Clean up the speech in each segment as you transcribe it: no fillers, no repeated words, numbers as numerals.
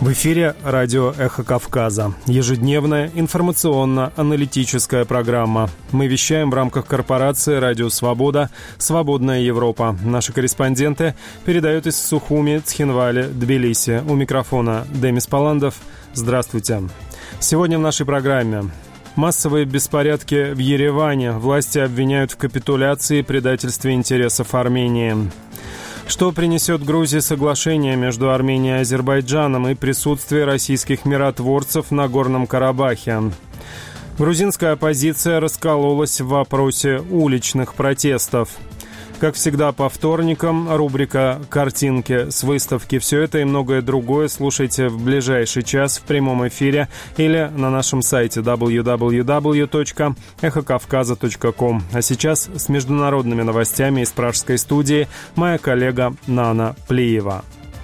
В эфире радио «Эхо Кавказа». Ежедневная информационно-аналитическая программа. Мы вещаем в рамках корпорации «Радио Свобода», «Свободная Европа». Наши корреспонденты передают из Сухуми, Цхинвали, Тбилиси. У микрофона Демис Паландов. Здравствуйте. Сегодня в нашей программе. Массовые беспорядки в Ереване. Власти обвиняют в капитуляции и предательстве интересов Армении. Что принесет Грузии соглашение между Арменией и Азербайджаном и присутствие российских миротворцев в Нагорном Карабахе? Грузинская оппозиция раскололась в вопросе уличных протестов. Как всегда по вторникам, рубрика «Картинки с выставки». Все это и многое другое слушайте в ближайший час в прямом эфире или на нашем сайте www.эхокавказа.ком. А сейчас с международными новостями из пражской студии моя коллега Нана Плиева.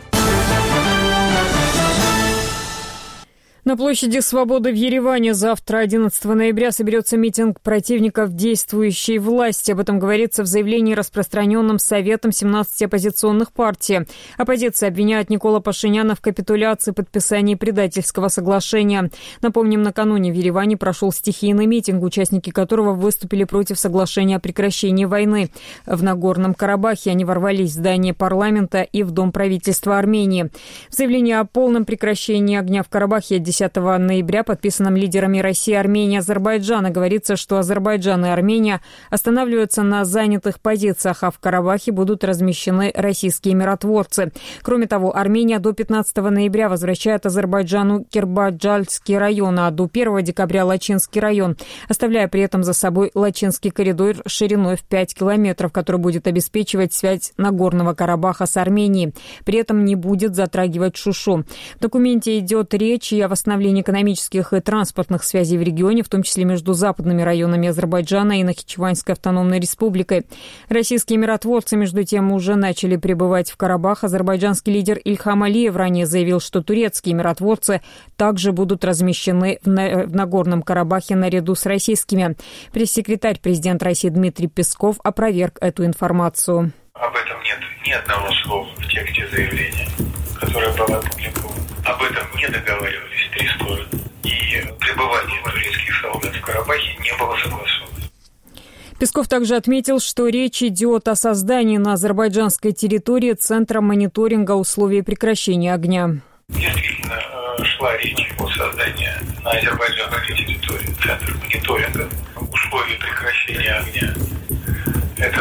На площади Свободы в Ереване завтра, 11 ноября, соберется митинг противников действующей власти. Об этом говорится в заявлении, распространенном Советом 17 оппозиционных партий. Оппозиция обвиняет Никола Пашиняна в капитуляции, подписании предательского соглашения. Напомним, накануне в Ереване прошел стихийный митинг, участники которого выступили против соглашения о прекращении войны. В Нагорном Карабахе они ворвались в здание парламента и в Дом правительства Армении. В заявлении о полном прекращении огня в Карабахе 10 ноября, подписанном лидерами России, Армении и Азербайджана, говорится, что Азербайджан и Армения останавливаются на занятых позициях, а в Карабахе будут размещены российские миротворцы. Кроме того, Армения до 15 ноября возвращает Азербайджану Кирбаджальский район, а до 1 декабря Лачинский район, оставляя при этом за собой Лачинский коридор шириной в 5 километров, который будет обеспечивать связь Нагорного Карабаха с Арменией. При этом не будет затрагивать Шушу. В документе идет речь и о восстановлении экономических и транспортных связей в регионе, в том числе между западными районами Азербайджана и Нахичеванской автономной республикой. Российские миротворцы, между тем, уже начали прибывать в Карабах. Азербайджанский лидер Ильхам Алиев ранее заявил, что турецкие миротворцы также будут размещены в Нагорном Карабахе наряду с российскими. Пресс-секретарь президента России Дмитрий Песков опроверг эту информацию. Об этом нет ни одного слова в тексте заявления, которое было опубликовано. Об этом не договаривались три стороны. И пребывание турецких солдат в Карабахе не было согласовано. Песков также отметил, что речь идет о создании на азербайджанской территории Центра мониторинга условий прекращения огня. Действительно, шла речь о создании на азербайджанской территории Центра мониторинга условий прекращения огня. Это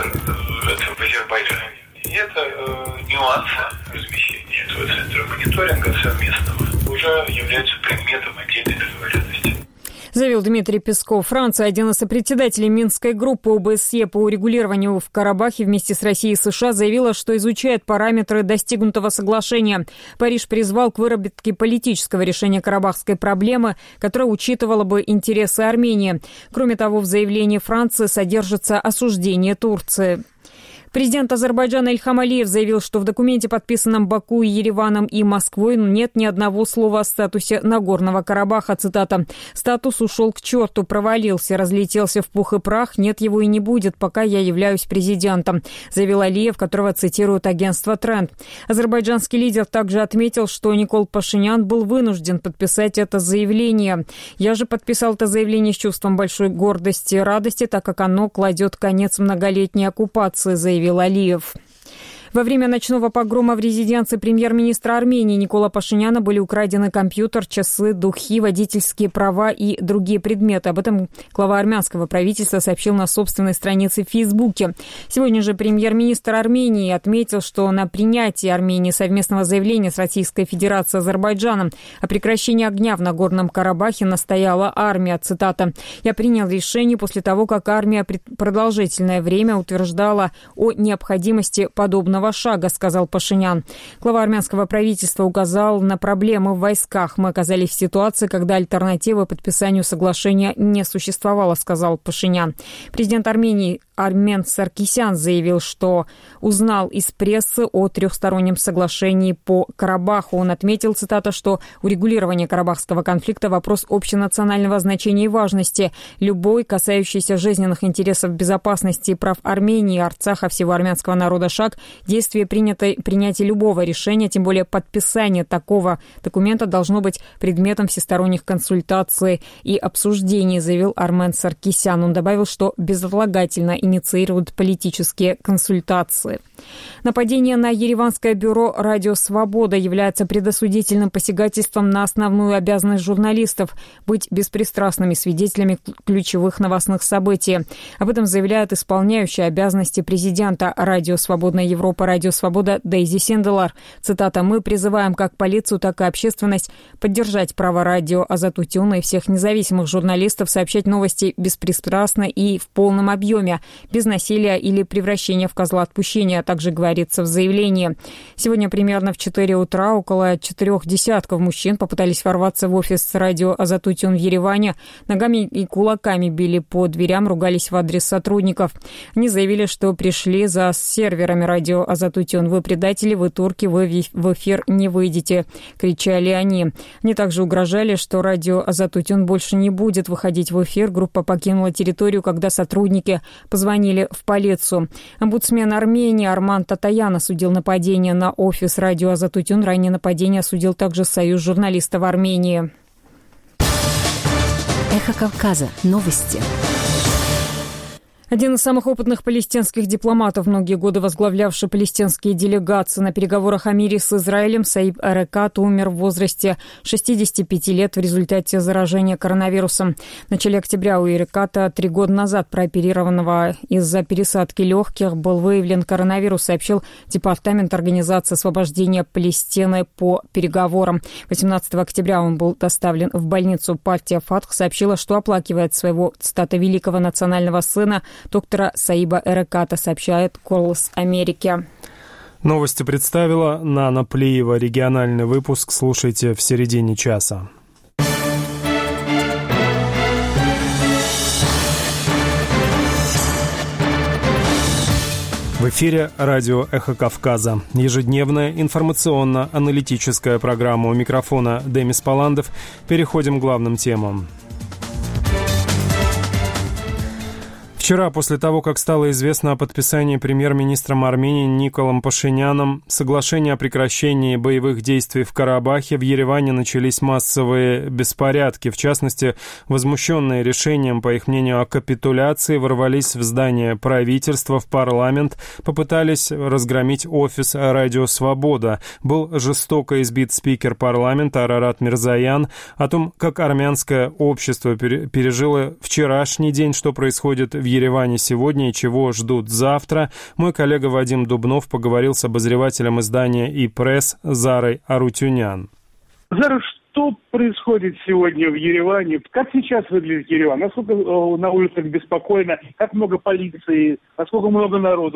в Азербайджане. И это нюансы размещения этого центра мониторинга совместного уже являются предметом отдельной договоренности. Заявил Дмитрий Песков. Франция, один из сопредседателей Минской группы ОБСЕ по урегулированию в Карабахе вместе с Россией и США, заявила, что изучает параметры достигнутого соглашения. Париж призвал к выработке политического решения карабахской проблемы, которое учитывало бы интересы Армении. Кроме того, в заявлении Франции содержится осуждение Турции. Президент Азербайджана Ильхам Алиев заявил, что в документе, подписанном Баку, Ереваном и Москвой, нет ни одного слова о статусе Нагорного Карабаха. Цитата: «Статус ушел к черту, провалился, разлетелся в пух и прах. Нет его и не будет, пока я являюсь президентом», заявил Алиев, которого цитирует агентство «Тренд». Азербайджанский лидер также отметил, что Никол Пашинян был вынужден подписать это заявление. «Я же подписал это заявление с чувством большой гордости и радости, так как оно кладет конец многолетней оккупации», заявил Алиев. Во время ночного погрома в резиденции премьер-министра Армении Никола Пашиняна были украдены компьютер, часы, духи, водительские права и другие предметы. Об этом глава армянского правительства сообщил на собственной странице в Фейсбуке. Сегодня же премьер-министр Армении отметил, что на принятии Армении совместного заявления с Российской Федерацией и Азербайджаном о прекращении огня в Нагорном Карабахе настояла армия. Цитата: «Я принял решение после того, как армия продолжительное время утверждала о необходимости подобного шага», сказал Пашинян. Глава армянского правительства указал на проблемы в войсках. «Мы оказались в ситуации, когда альтернативы подписанию соглашения не существовало», сказал Пашинян. Президент Армении Армен Саркисян заявил, что узнал из прессы о трехстороннем соглашении по Карабаху. Он отметил, цитата, что урегулирование карабахского конфликта – вопрос общенационального значения и важности. Любой, касающийся жизненных интересов, безопасности и прав Армении, Арцаха, всего армянского народа шаг, действие принятия любого решения, тем более подписание такого документа, должно быть предметом всесторонних консультаций и обсуждений, заявил Армен Саркисян. Он добавил, что безотлагательно инициируют политические консультации. Нападение на ереванское бюро «Радио Свобода» является предосудительным посягательством на основную обязанность журналистов – быть беспристрастными свидетелями ключевых новостных событий. Об этом заявляет исполняющая обязанности президента «Радио Свободная Европа», «Радио Свобода» Дейзи Синделар. Цитата: «Мы призываем как полицию, так и общественность поддержать право радио Азат Утюна и всех независимых журналистов сообщать новости беспристрастно и в полном объеме, без насилия или превращения в козла отпущения», также говорится в заявлении. Сегодня примерно в 4 утра около 4 десятков мужчин попытались ворваться в офис радио Азат Утюн в Ереване. Ногами и кулаками били по дверям, ругались в адрес сотрудников. Они заявили, что пришли за серверами радио Азат Утюн. «Вы предатели, вы турки, вы в эфир не выйдете», кричали они. Они также угрожали, что радио Азат Утюн больше не будет выходить в эфир. Группа покинула территорию, когда сотрудники позвонили в полицию. Омбудсмен Армении Арман Татаян осудил нападение на офис радио Азат Утюн. Ранее нападение осудил также Союз журналистов Армении. Эхо Кавказа. Новости. Один из самых опытных палестинских дипломатов, многие годы возглавлявший палестинские делегации на переговорах о мире с Израилем, Саиб Эрекат умер в возрасте 65 лет в результате заражения коронавирусом. В начале октября у Эреката, 3 года назад прооперированного из-за пересадки легких, был выявлен коронавирус, сообщил Департамент Организации освобождения Палестины по переговорам. 18 октября он был доставлен в больницу. Партия Фатх сообщила, что оплакивает своего, цитата, великого национального сына, доктора Саиба Эреката, сообщает «Голос Америки». Новости представила Нана Плиева. Региональный выпуск слушайте в середине часа. В эфире радио «Эхо Кавказа». Ежедневная информационно-аналитическая программа. У микрофона Демис Паландов. Переходим к главным темам. Вчера, после того, как стало известно о подписании премьер-министром Армении Николом Пашиняном соглашения о прекращении боевых действий в Карабахе, в Ереване начались массовые беспорядки. В частности, возмущенные решением, по их мнению, о капитуляции, ворвались в здание правительства, в парламент, попытались разгромить офис «Радио Свобода». Был жестоко избит спикер парламента Арарат Мирзоян. О том, как армянское общество пережило вчерашний день, что происходит в Ереване сегодня и чего ждут завтра, мой коллега Вадим Дубнов поговорил с обозревателем издания «И-пресс» Зарой Арутюнян. Зара, что происходит сегодня в Ереване? Как сейчас выглядит Ереван? Насколько на улицах беспокойно? Как много полиции? Насколько много народу?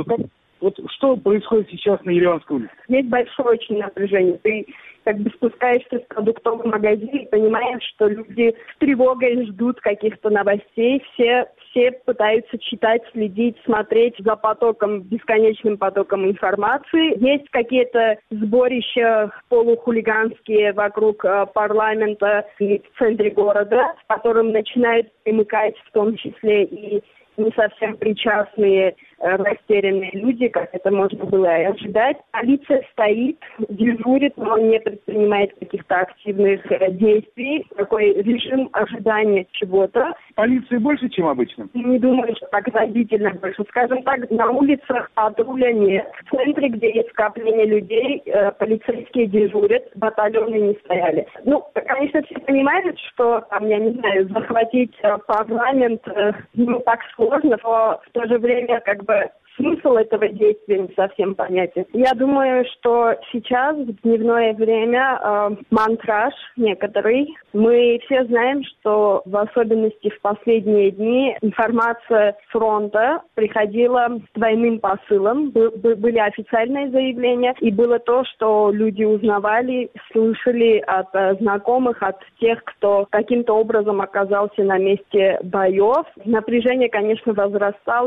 Что происходит сейчас на Ереванской улице? Есть большое очень напряжение. Ты как бы спускаешься в продуктовый магазин и понимаешь, что люди с тревогой ждут каких-то новостей. Все пытаются читать, следить, смотреть за бесконечным потоком информации. Есть какие-то сборища полухулиганские вокруг парламента и в центре города, к которым начинают примыкать в том числе и не совсем причастные растерянные люди, как это можно было и ожидать. Полиция стоит, дежурит, но не предпринимает каких-то активных действий. Такой режим ожидания чего-то. Полиции больше, чем обычно? Не думаю, что так значительно больше. Скажем так, на улицах патруля нет. В центре, где есть скопление людей, полицейские дежурят, батальоны не стояли. Конечно, все понимают, что, захватить парламент не так сложно, но в то же время, смысл этого действия не совсем понятен. Я думаю, что сейчас, в дневное время, мантраж некоторый. Мы все знаем, что в особенности в последние дни информация с фронта приходила с двойным посылом. Были официальные заявления, и было то, что люди узнавали, слышали от знакомых, от тех, кто каким-то образом оказался на месте боев. Напряжение, конечно, возрастало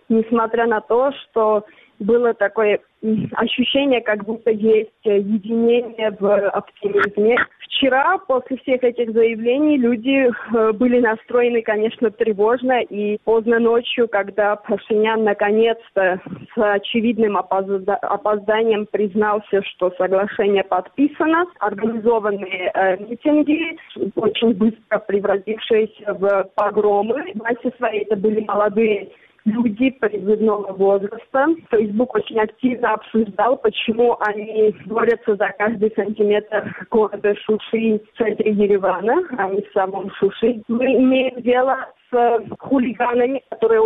несмотря на то, что было такое ощущение, как будто есть единение в оптимизме. Вчера, после всех этих заявлений, люди были настроены, конечно, тревожно, и поздно ночью, когда Пашинян наконец-то с очевидным опозданием признался, что соглашение подписано, организованные митинги, очень быстро превратившиеся в погромы. В массе своей это были молодые люди призывного возраста. Facebook очень активно обсуждал, почему они борются за каждый сантиметр города Шуши в центре Еревана, а не в самом Шуши. Мы имеем дело с хулиганами, которые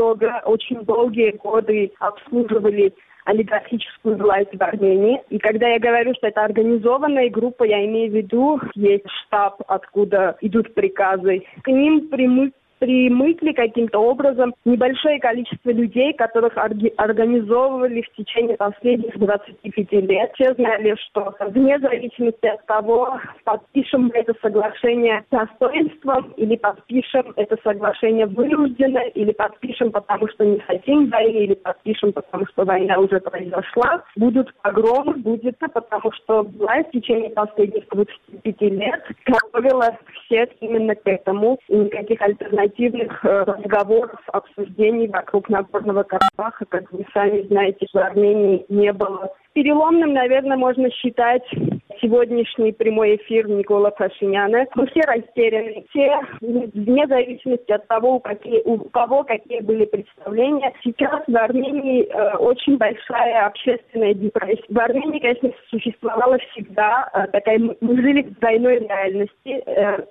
очень долгие годы обслуживали олигархическую власть в Армении. И когда я говорю, что это организованная группа, я имею в виду, есть штаб, откуда идут приказы. К ним примыкли каким-то образом небольшое количество людей, которых организовывали в течение последних 25 лет. Все знали, что вне зависимости от того, подпишем мы это соглашение с достоинством, или подпишем это соглашение вынужденно, или подпишем, потому что не хотим войны, или подпишем, потому что война уже произошла. Будут погромы, будет, потому что власть в течение последних 25 лет готовила всех именно к этому, и никаких альтернативных разговоров, обсуждений вокруг Нагорного Карабаха, как вы сами знаете, в Армении не было. Переломным, наверное, можно считать сегодняшний прямой эфир Никола Пашиняна. Мы все растеряны, все, вне зависимости от того, у кого какие были представления. Сейчас в Армении очень большая общественная депрессия. В Армении, конечно, существовала всегда мы жили в двойной реальности.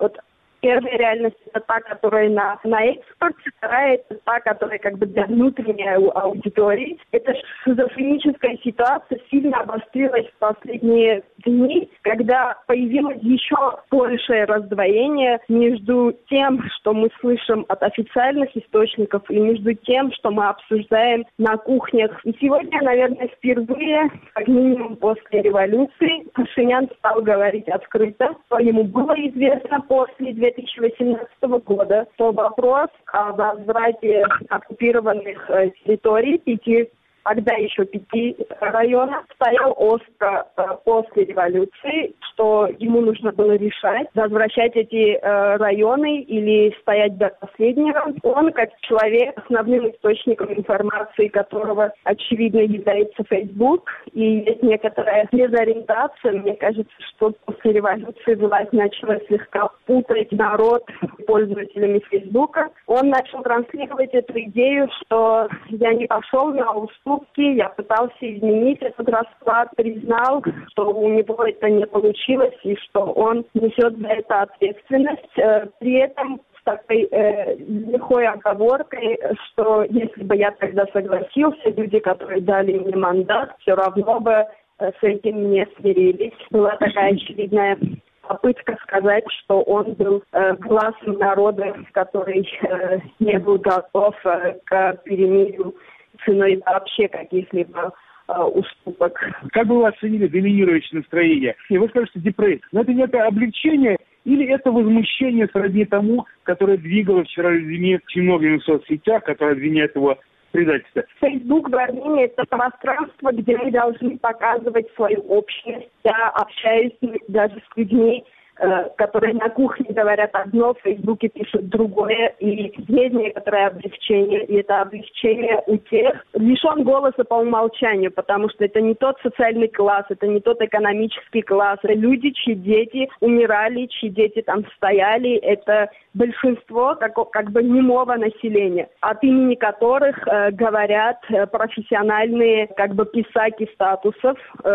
Первая реальность – это та, которая на экспорт, вторая – это та, которая как бы для внутренней аудитории. Эта шизофреническая ситуация сильно обострилась в последние дни, когда появилось еще большее раздвоение между тем, что мы слышим от официальных источников, и между тем, что мы обсуждаем на кухнях. И сегодня, наверное, впервые, как минимум после революции, Пашинян стал говорить открыто, что ему было известно после 2018 года, что вопрос о возврате оккупированных территорий тогда еще 5 районов, стоял остро после революции, что ему нужно было решать, возвращать эти районы или стоять до последнего. Он, как человек, основным источником информации которого, очевидно, является Facebook, и есть некоторая дезориентация. Мне кажется, что после революции власть начала слегка путать народ пользователями Facebook. Он начал транслировать эту идею, что я не пошел на уступки, я пытался изменить этот расклад, признал, что у него это не получилось и что он несет за это ответственность. При этом с такой лихой оговоркой, что если бы я тогда согласился, люди, которые дали мне мандат, все равно бы с этим не смирились. Была такая очевидная попытка сказать, что он был глазом народа, который не был готов к перемирию ценой вообще каких-либо уступок. Как бы вы оценили доминирующее настроение? И вы скажете депрессия. Но это некое облегчение или это возмущение сродни тому, которое двигало вчера людьми очень многими в соцсетях, которые обвиняют его в предательстве? Facebook в Армении – это пространство, где мы должны показывать свою общность. Я общаюсь даже с людьми, которые на кухне говорят одно, в Фейсбуке пишут другое, и есть некоторое облегчение, и это облегчение у тех лишен голоса по умолчанию, потому что это не тот социальный класс, это не тот экономический класс, это люди, чьи дети умирали, чьи дети там стояли, это большинство как бы немого населения, от имени которых говорят профессиональные как бы писаки статусов.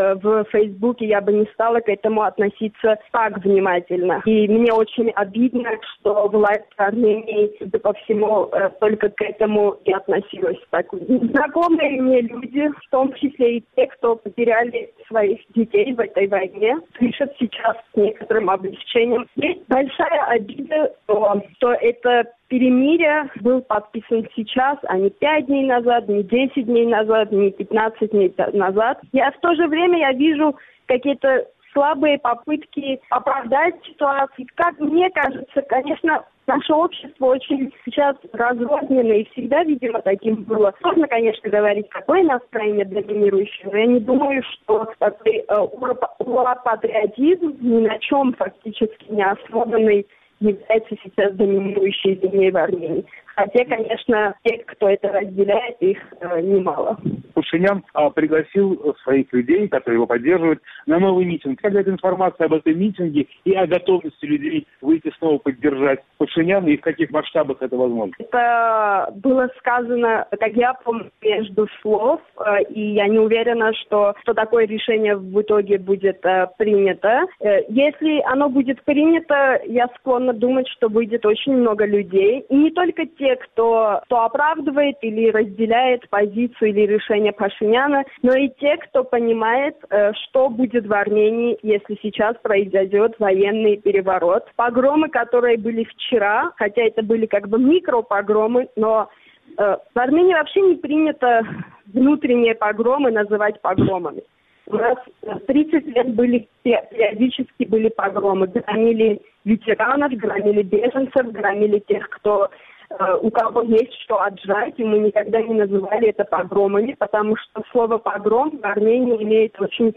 В Фейсбуке я бы не стала к этому относиться так внимательно. И мне очень обидно, что власть Армении, судя по всему, только к этому и относилась так. Знакомые мне люди, в том числе и те, кто потеряли своих детей в этой войне, пишут сейчас с некоторым облегчением. Есть большая обида, что это перемирие был подписан сейчас, а не 5 дней назад, не 10 дней назад, не 15 дней назад. В то же время я вижу какие-то слабые попытки оправдать ситуацию. Как мне кажется, конечно, Наше общество очень сейчас разрознено, и всегда, видимо, таким было. Сложно, конечно, говорить, какое настроение доминирующее, но я не думаю, что такой патриотизм ни на чем фактически не основанный является сейчас доминирующей линией в Армении. Хотя, конечно, те, кто это разделяет, их немало. Пашинян пригласил своих людей, которые его поддерживают, на новый митинг. Когда эта информация об этом митинге и о готовности людей выйти снова поддержать Пашиняна, и в каких масштабах это возможно? Это было сказано, как я помню, между слов, и я не уверена, что такое решение в итоге будет принято. Если оно будет принято, я склонна думать, что выйдет очень много людей, и не только те, кто оправдывает или разделяет позицию или решение Пашиняна, но и те, кто понимает, что будет в Армении, если сейчас произойдет военный переворот. Погромы, которые были вчера, хотя это были как бы микропогромы, но в Армении вообще не принято внутренние погромы называть погромами. У нас 30 лет периодически были погромы. Громили ветеранов, громили беженцев, громили тех, у кого есть что отжать, и мы никогда не называли это погромами, потому что слово «погром» в Армении имеет очень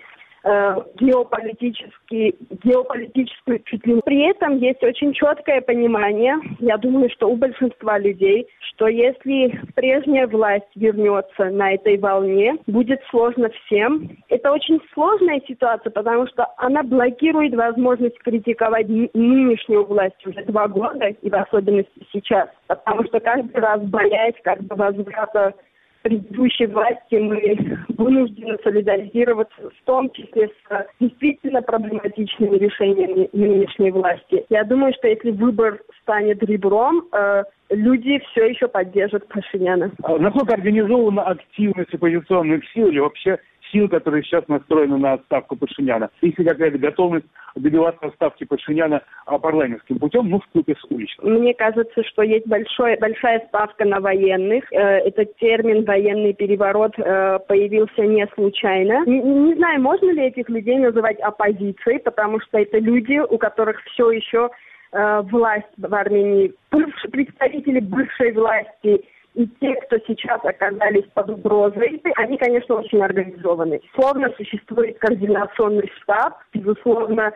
геополитическую чутлину. При этом есть очень четкое понимание, я думаю, что у большинства людей, что если прежняя власть вернется на этой волне, будет сложно всем. Это очень сложная ситуация, потому что она блокирует возможность критиковать нынешнюю власть уже 2 года, и в особенности сейчас. Потому что каждый раз, боясь возврата предыдущей власти, мы вынуждены солидаризироваться в том числе с действительно проблематичными решениями нынешней власти. Я думаю, что если выбор станет ребром, люди все еще поддержат Пашиняна. Насколько организована активность оппозиционных сил или вообще сил, которые сейчас настроены на отставку Пашиняна? Есть ли какая-то готовность добиваться отставки Пашиняна парламентским путем, вкупе с уличным? Мне кажется, что есть большая ставка на военных. Этот термин «военный переворот» появился не случайно. Не знаю, можно ли этих людей называть оппозицией, потому что это люди, у которых все еще власть в Армении, представители бывшей власти и те, кто сейчас оказались под угрозой, они, конечно, очень организованы. Безусловно, существует координационный штаб. Безусловно,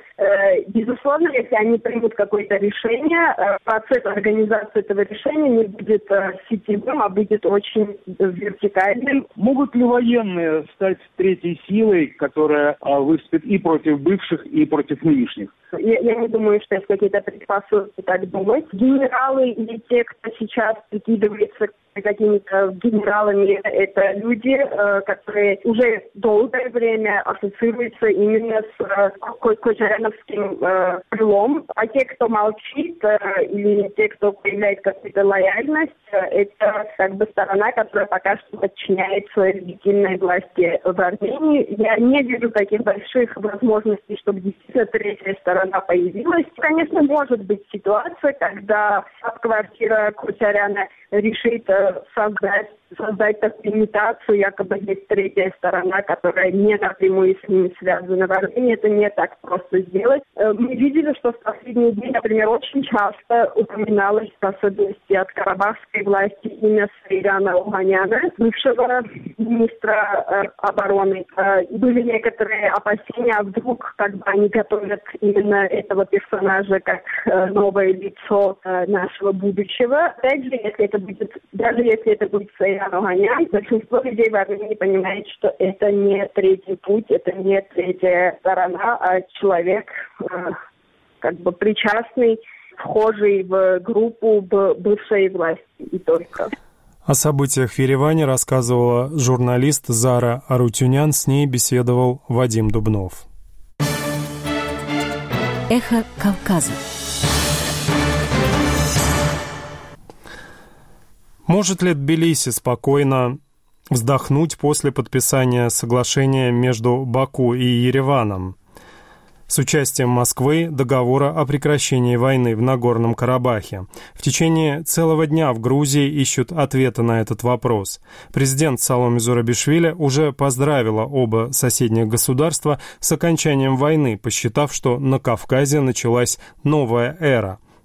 если они примут какое-то решение, процесс организации этого решения не будет сетевым, а будет очень вертикальным. Могут ли военные стать третьей силой, которая выступит и против бывших, и против нынешних? Я не думаю, что есть какие-то предпосылки так думать. Генералы или те, кто сейчас прикидывается какими-то генералами, это люди, которые уже долгое время ассоциируются именно с кочаряновским крылом. А те, кто молчит, или те, кто проявляет какую-то лояльность, это сторона, которая пока что подчиняется легитимной власти в Армении. Я не вижу таких больших возможностей, чтобы действительно третья сторона появилась. Конечно, может быть ситуация, когда штаб-квартира Кочаряна решит создать такую имитацию, якобы есть третья сторона, которая не напрямую с ними связана. В Армении это не так просто сделать. Мы видели, что в последние дни, например, очень часто упоминалось, в особенности от карабахской власти, имя Сейрана Оганяна, бывшего министра обороны. Были некоторые опасения, а вдруг они готовят именно этого персонажа как новое лицо нашего будущего. Опять же, даже если это будет Сейран Оганян, большинство людей в Армении понимает, что это не третий путь, это не третья сторона, а человек причастный, вхожий в группу бывшей власти и только. О событиях в Ереване рассказывала журналист Зара Арутюнян, с ней беседовал Вадим Дубнов. Эхо Кавказа. Может ли Тбилиси спокойно вздохнуть после подписания соглашения между Баку и Ереваном с участием Москвы договора о прекращении войны в Нагорном Карабахе? В течение целого дня в Грузии ищут ответы на этот вопрос. Президент Саломе Зурабишвили уже поздравила оба соседних государства с окончанием войны, посчитав, что на Кавказе началась новая эра.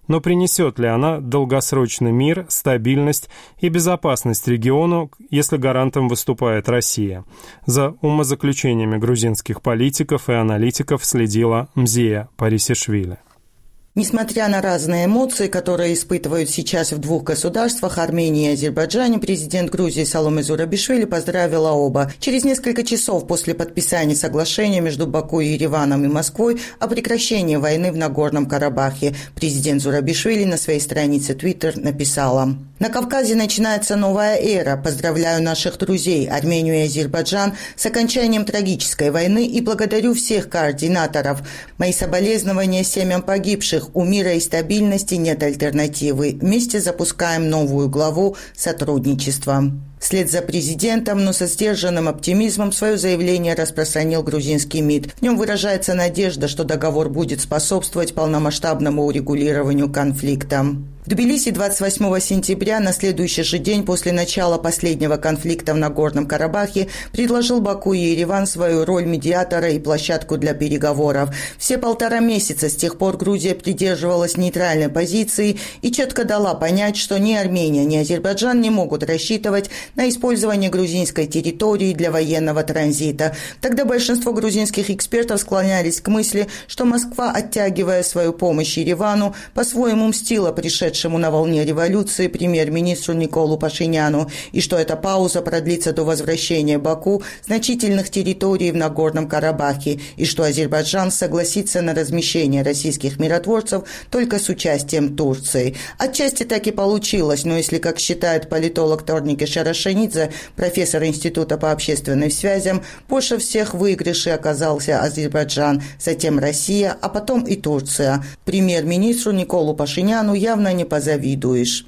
Но принесет ли она долгосрочный мир, стабильность и безопасность региону, если гарантом выступает Россия? За умозаключениями грузинских политиков и аналитиков следила Мзия Парисишвили. Несмотря на разные эмоции, которые испытывают сейчас в двух государствах, Армении и Азербайджане, президент Грузии Саломе Зурабишвили поздравила оба. Через несколько часов после подписания соглашения между Баку, Ереваном и Москвой о прекращении войны в Нагорном Карабахе президент Зурабишвили на своей странице Twitter написала: «На Кавказе начинается новая эра. Поздравляю наших друзей, Армению и Азербайджан, с окончанием трагической войны и благодарю всех координаторов. Мои соболезнования семьям погибших. У мира и стабильности нет альтернативы. Вместе запускаем новую главу сотрудничества». Вслед за президентом, но со сдержанным оптимизмом, свое заявление распространил грузинский МИД. В нем выражается надежда, что договор будет способствовать полномасштабному урегулированию конфликта. В Тбилиси 28 сентября, на следующий же день после начала последнего конфликта в Нагорном Карабахе, предложил Баку и Ереван свою роль медиатора и площадку для переговоров. Все 1,5 месяца с тех пор Грузия придерживалась нейтральной позиции и четко дала понять, что ни Армения, ни Азербайджан не могут рассчитывать на использование грузинской территории для военного транзита. Тогда большинство грузинских экспертов склонялись к мысли, что Москва, оттягивая свою помощь Еревану, по-своему мстила пришедшему на волне революции премьер-министру Николу Пашиняну, и что эта пауза продлится до возвращения Баку значительных территорий в Нагорном Карабахе, и что Азербайджан согласится на размещение российских миротворцев только с участием Турции. Отчасти так и получилось, но если, как считает политолог Торнике Шарашенидзе, профессор Института по общественным связям, больше всех в выигрыше оказался Азербайджан, затем Россия, а потом и Турция. Премьер-министру Николу Пашиняну явно не позавидуешь.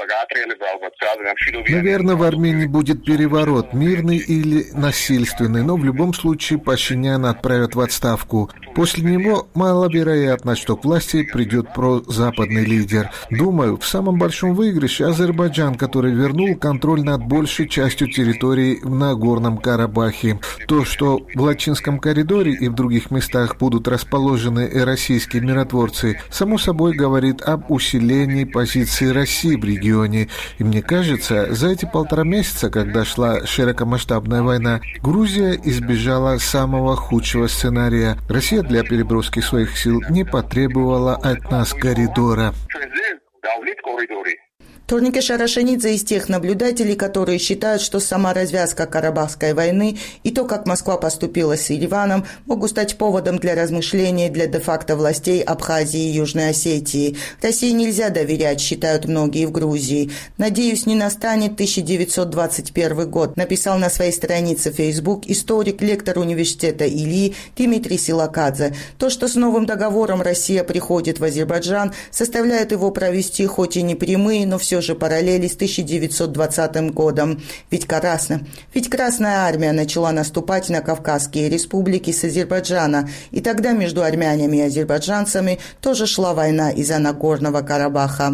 Наверное, в Армении будет переворот, мирный или насильственный, но в любом случае Пашиняна отправят в отставку. После него маловероятно, что к власти придет прозападный лидер. Думаю, в самом большом выигрыше Азербайджан, который вернул контроль над большей частью территории в Нагорном Карабахе. То, что в Лачинском коридоре и в других местах будут расположены российские миротворцы, само собой говорит об усилении позиции России в регионе. И мне кажется, за эти 1,5 месяца, когда шла широкомасштабная война, Грузия избежала самого худшего сценария. Россия для переброски своих сил не потребовала от нас коридора. Торнике Шарашенидзе из тех наблюдателей, которые считают, что сама развязка Карабахской войны и то, как Москва поступила с Ереваном, могут стать поводом для размышлений для де-факто властей Абхазии и Южной Осетии. России нельзя доверять, считают многие в Грузии. «Надеюсь, не настанет 1921 год», написал на своей странице в Facebook историк, лектор университета Ильи Дмитрий Силакадзе. То, что с новым договором Россия приходит в Азербайджан, составляет его провести хоть и не прямые, но все же параллели с 1920 годом. Ведь Красная армия начала наступать на Кавказские республики с Азербайджана, и тогда между армянами и азербайджанцами тоже шла война из-за Нагорного Карабаха.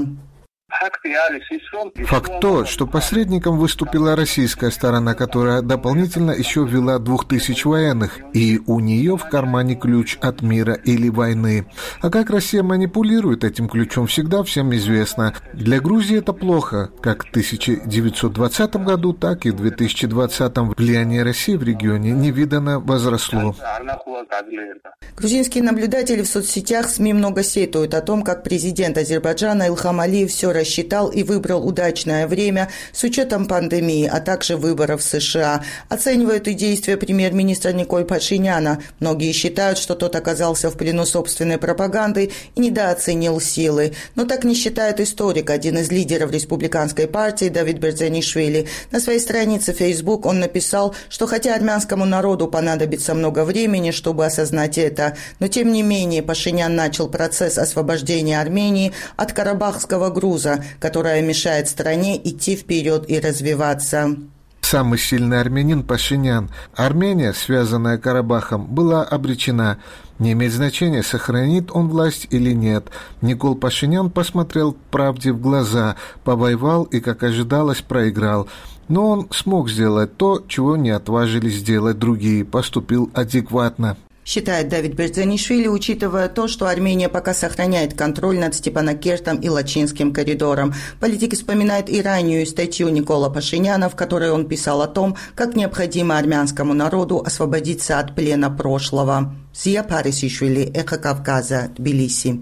Факт то, что посредником выступила российская сторона, которая дополнительно еще ввела 2000 военных, и у нее в кармане ключ от мира или войны. А как Россия манипулирует этим ключом, всегда всем известно. Для Грузии это плохо. Как в 1920 году, так и в 2020 влияние России в регионе невиданно возросло. Грузинские наблюдатели в соцсетях СМИ много сетуют о том, как президент Азербайджана Илхам Алиев все рассчитал и выбрал удачное время с учетом пандемии, а также выборов в США. Оценивают и действия премьер-министра Николя Пашиняна. Многие считают, что тот оказался в плену собственной пропаганды и недооценил силы. Но так не считает историк, один из лидеров республиканской партии Давид Берзанишвили. На своей странице Facebook он написал, что хотя армянскому народу понадобится много времени, чтобы осознать это, но тем не менее Пашинян начал процесс освобождения Армении от карабахского груза, которая мешает стране идти вперед и развиваться. Самый сильный армянин Пашинян. Армения, связанная Карабахом, была обречена. Не имеет значения, сохранит он власть или нет. Никол Пашинян посмотрел правде в глаза, повоевал и, как ожидалось, проиграл. Но он смог сделать то, чего не отважились сделать другие, поступил адекватно. считает Давид Берзанишвили, учитывая то, что Армения пока сохраняет контроль над Степанакертом и Лачинским коридором. Политик вспоминает и раннюю статью Никола Пашиняна, в которой он писал о том, как необходимо армянскому народу освободиться от плена прошлого. Зия Парисишвили, Эхо Кавказа, Тбилиси.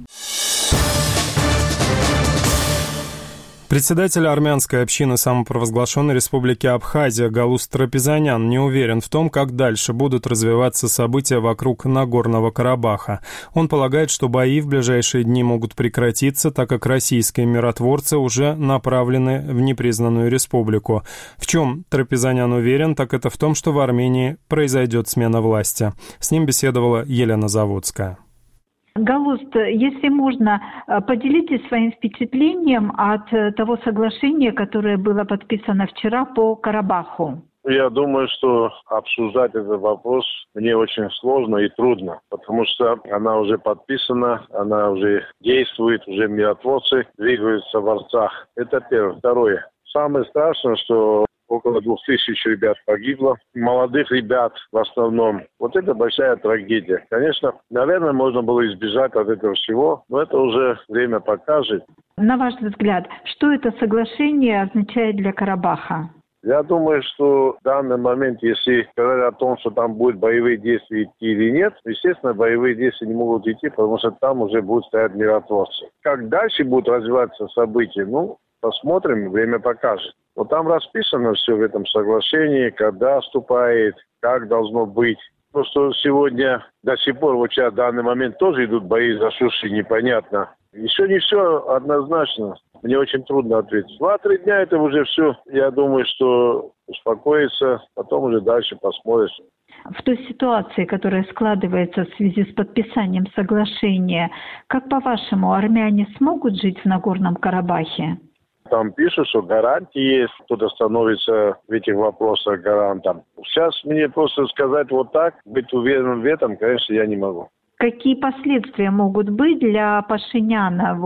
Председатель армянской общины самопровозглашенной республики Абхазия Галус Трапезанян не уверен в том, как дальше будут развиваться события вокруг Нагорного Карабаха. Он полагает, что бои в ближайшие дни могут прекратиться, так как российские миротворцы уже направлены в непризнанную республику. В чем Трапезанян уверен, так это в том, что в Армении произойдет смена власти. С ним беседовала Елена Заводская. Галуст, если можно, поделитесь своим впечатлением от того соглашения, которое было подписано вчера по Карабаху. Я думаю, что обсуждать этот вопрос мне очень сложно и трудно, потому что она уже подписана, она уже действует, уже миротворцы двигаются в Арцах. Это первое. Второе. Самое страшное, что около 2000 ребят погибло, молодых ребят в основном. Вот это большая трагедия. Конечно, наверное, можно было избежать от этого всего, но это уже время покажет. На ваш взгляд, что это соглашение означает для Карабаха? Я думаю, что в данный момент, если говорят о том, что там будут боевые действия идти или нет, естественно, боевые действия не могут идти, потому что там уже будут стоять миротворцы. Как дальше будут развиваться события, посмотрим, время покажет. Но там расписано все в этом соглашении, когда вступает, как должно быть. Просто сегодня до сих пор, вот сейчас в данный момент тоже идут бои за суши, непонятно. Еще не все однозначно. Мне очень трудно ответить. 2-3 дня это уже все. Я думаю, что успокоится, потом уже дальше посмотришь. В той ситуации, которая складывается в связи с подписанием соглашения, как по-вашему, армяне смогут жить в Нагорном Карабахе? Там пишут, что гарантии есть, кто-то становится в этих вопросах гарантом. Сейчас мне просто сказать вот так, быть уверенным в этом, конечно, я не могу. Какие последствия могут быть для Пашиняна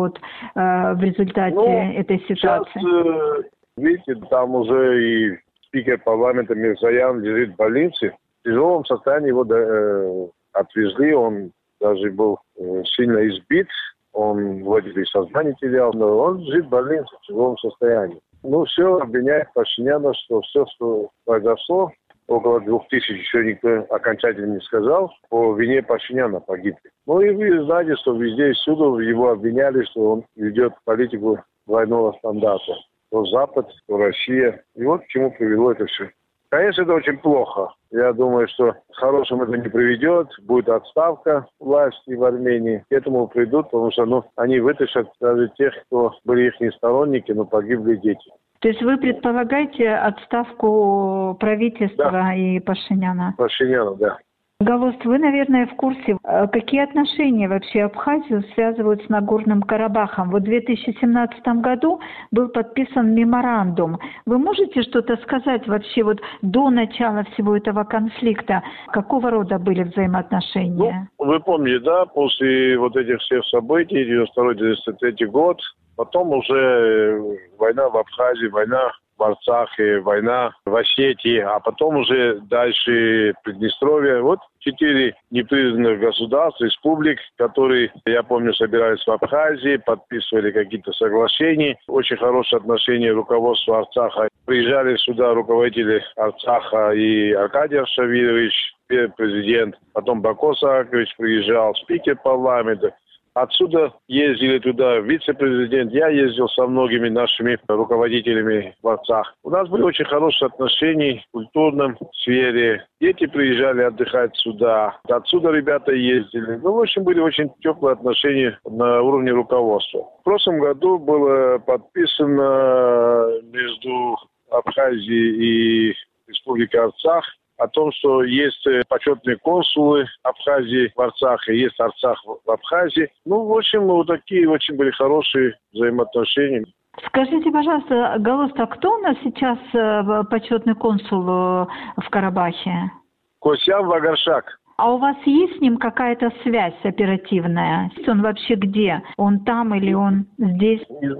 в результате этой ситуации? Сейчас, видите, там уже и спикер парламента Мирзоян лежит в больнице. В тяжелом состоянии его отвезли, он даже был сильно избит. Он вроде бы сознание терял, но он лежит в больнице в тяжелом состоянии. Все обвиняет Пашиняна, что все, что произошло, около 2000 еще никто окончательно не сказал, по вине Пашиняна погибли. И вы знаете, что везде и всюду его обвиняли, что он ведет политику двойного стандарта. То Запад, то Россия. И вот к чему привело это все. Конечно, это очень плохо. Я думаю, что к хорошему это не приведет. Будет отставка власти в Армении. К этому придут, потому что они вытащат даже тех, кто были их сторонники, но погибли дети. То есть вы предполагаете отставку правительства и Пашиняна? Пашиняна, да. Галуст, вы, наверное, в курсе, какие отношения вообще Абхазию связывают с Нагорным Карабахом? В 2017 году был подписан меморандум. Вы можете что-то сказать вообще до начала всего этого конфликта? Какого рода были взаимоотношения? Вы помните, да, после этих всех событий, 92-93 год, потом уже война в Абхазии, война в Арцахе, война в Осетии, а потом уже дальше Приднестровье. 4 непризнанных государств, республик, которые, я помню, собирались в Абхазии, подписывали какие-то соглашения. Очень хорошие отношения руководства Арцаха. Приезжали сюда руководители Арцаха и Аркадий Аршавирович, президент, потом Бако Саакович приезжал, спикер парламента. Отсюда ездили туда вице-президент, я ездил со многими нашими руководителями в Арцах. У нас были очень хорошие отношения в культурном сфере. Дети приезжали отдыхать сюда. Отсюда ребята ездили. В общем, были очень теплые отношения на уровне руководства. В прошлом году было подписано между Абхазией и Республикой Арцах о том, что есть почетные консулы Абхазии в Арцахе, есть Арцах в Абхазии. В общем, такие очень были хорошие взаимоотношения. Скажите, пожалуйста, Галуст, а кто у нас сейчас почетный консул в Карабахе? Косян Вагаршак. А у вас есть с ним какая-то связь оперативная? Он вообще где? Он там или он здесь? Не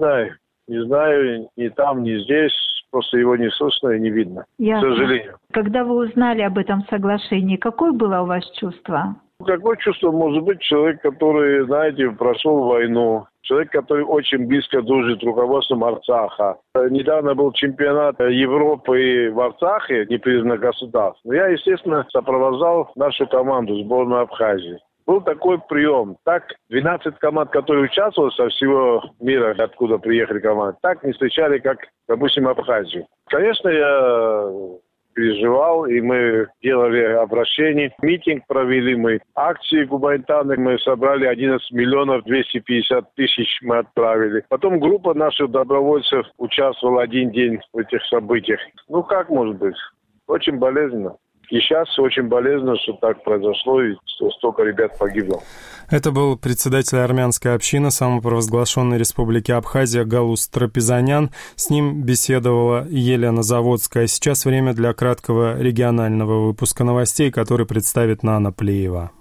знаю, ни там, ни здесь. Просто его не слышно и не видно, Ясно. К сожалению. Когда вы узнали об этом соглашении, какое было у вас чувство? Какое чувство может быть человек, который, знаете, прошел войну, человек, который очень близко дружит с руководством Арцаха. Недавно был чемпионат Европы в Арцахе, непризнанных государств. Я, естественно, сопровождал нашу команду, сборную Абхазии. Был такой прием. Так, 12 команд, которые участвовали со всего мира, откуда приехали команды, так не встречали, как, допустим, Абхазию. Конечно, я переживал, и мы делали обращение. Митинг провели мы, акции гуманитарные мы собрали, 11 миллионов 250 тысяч мы отправили. Потом группа наших добровольцев участвовала один день в этих событиях. Как может быть? Очень болезненно. И сейчас очень болезненно, что так произошло, и что столько ребят погибло. Это был председатель армянской общины самопровозглашенной республики Абхазия Галус Трапезанян. С ним беседовала Елена Заводская. Сейчас время для краткого регионального выпуска новостей, который представит Нана Плеева.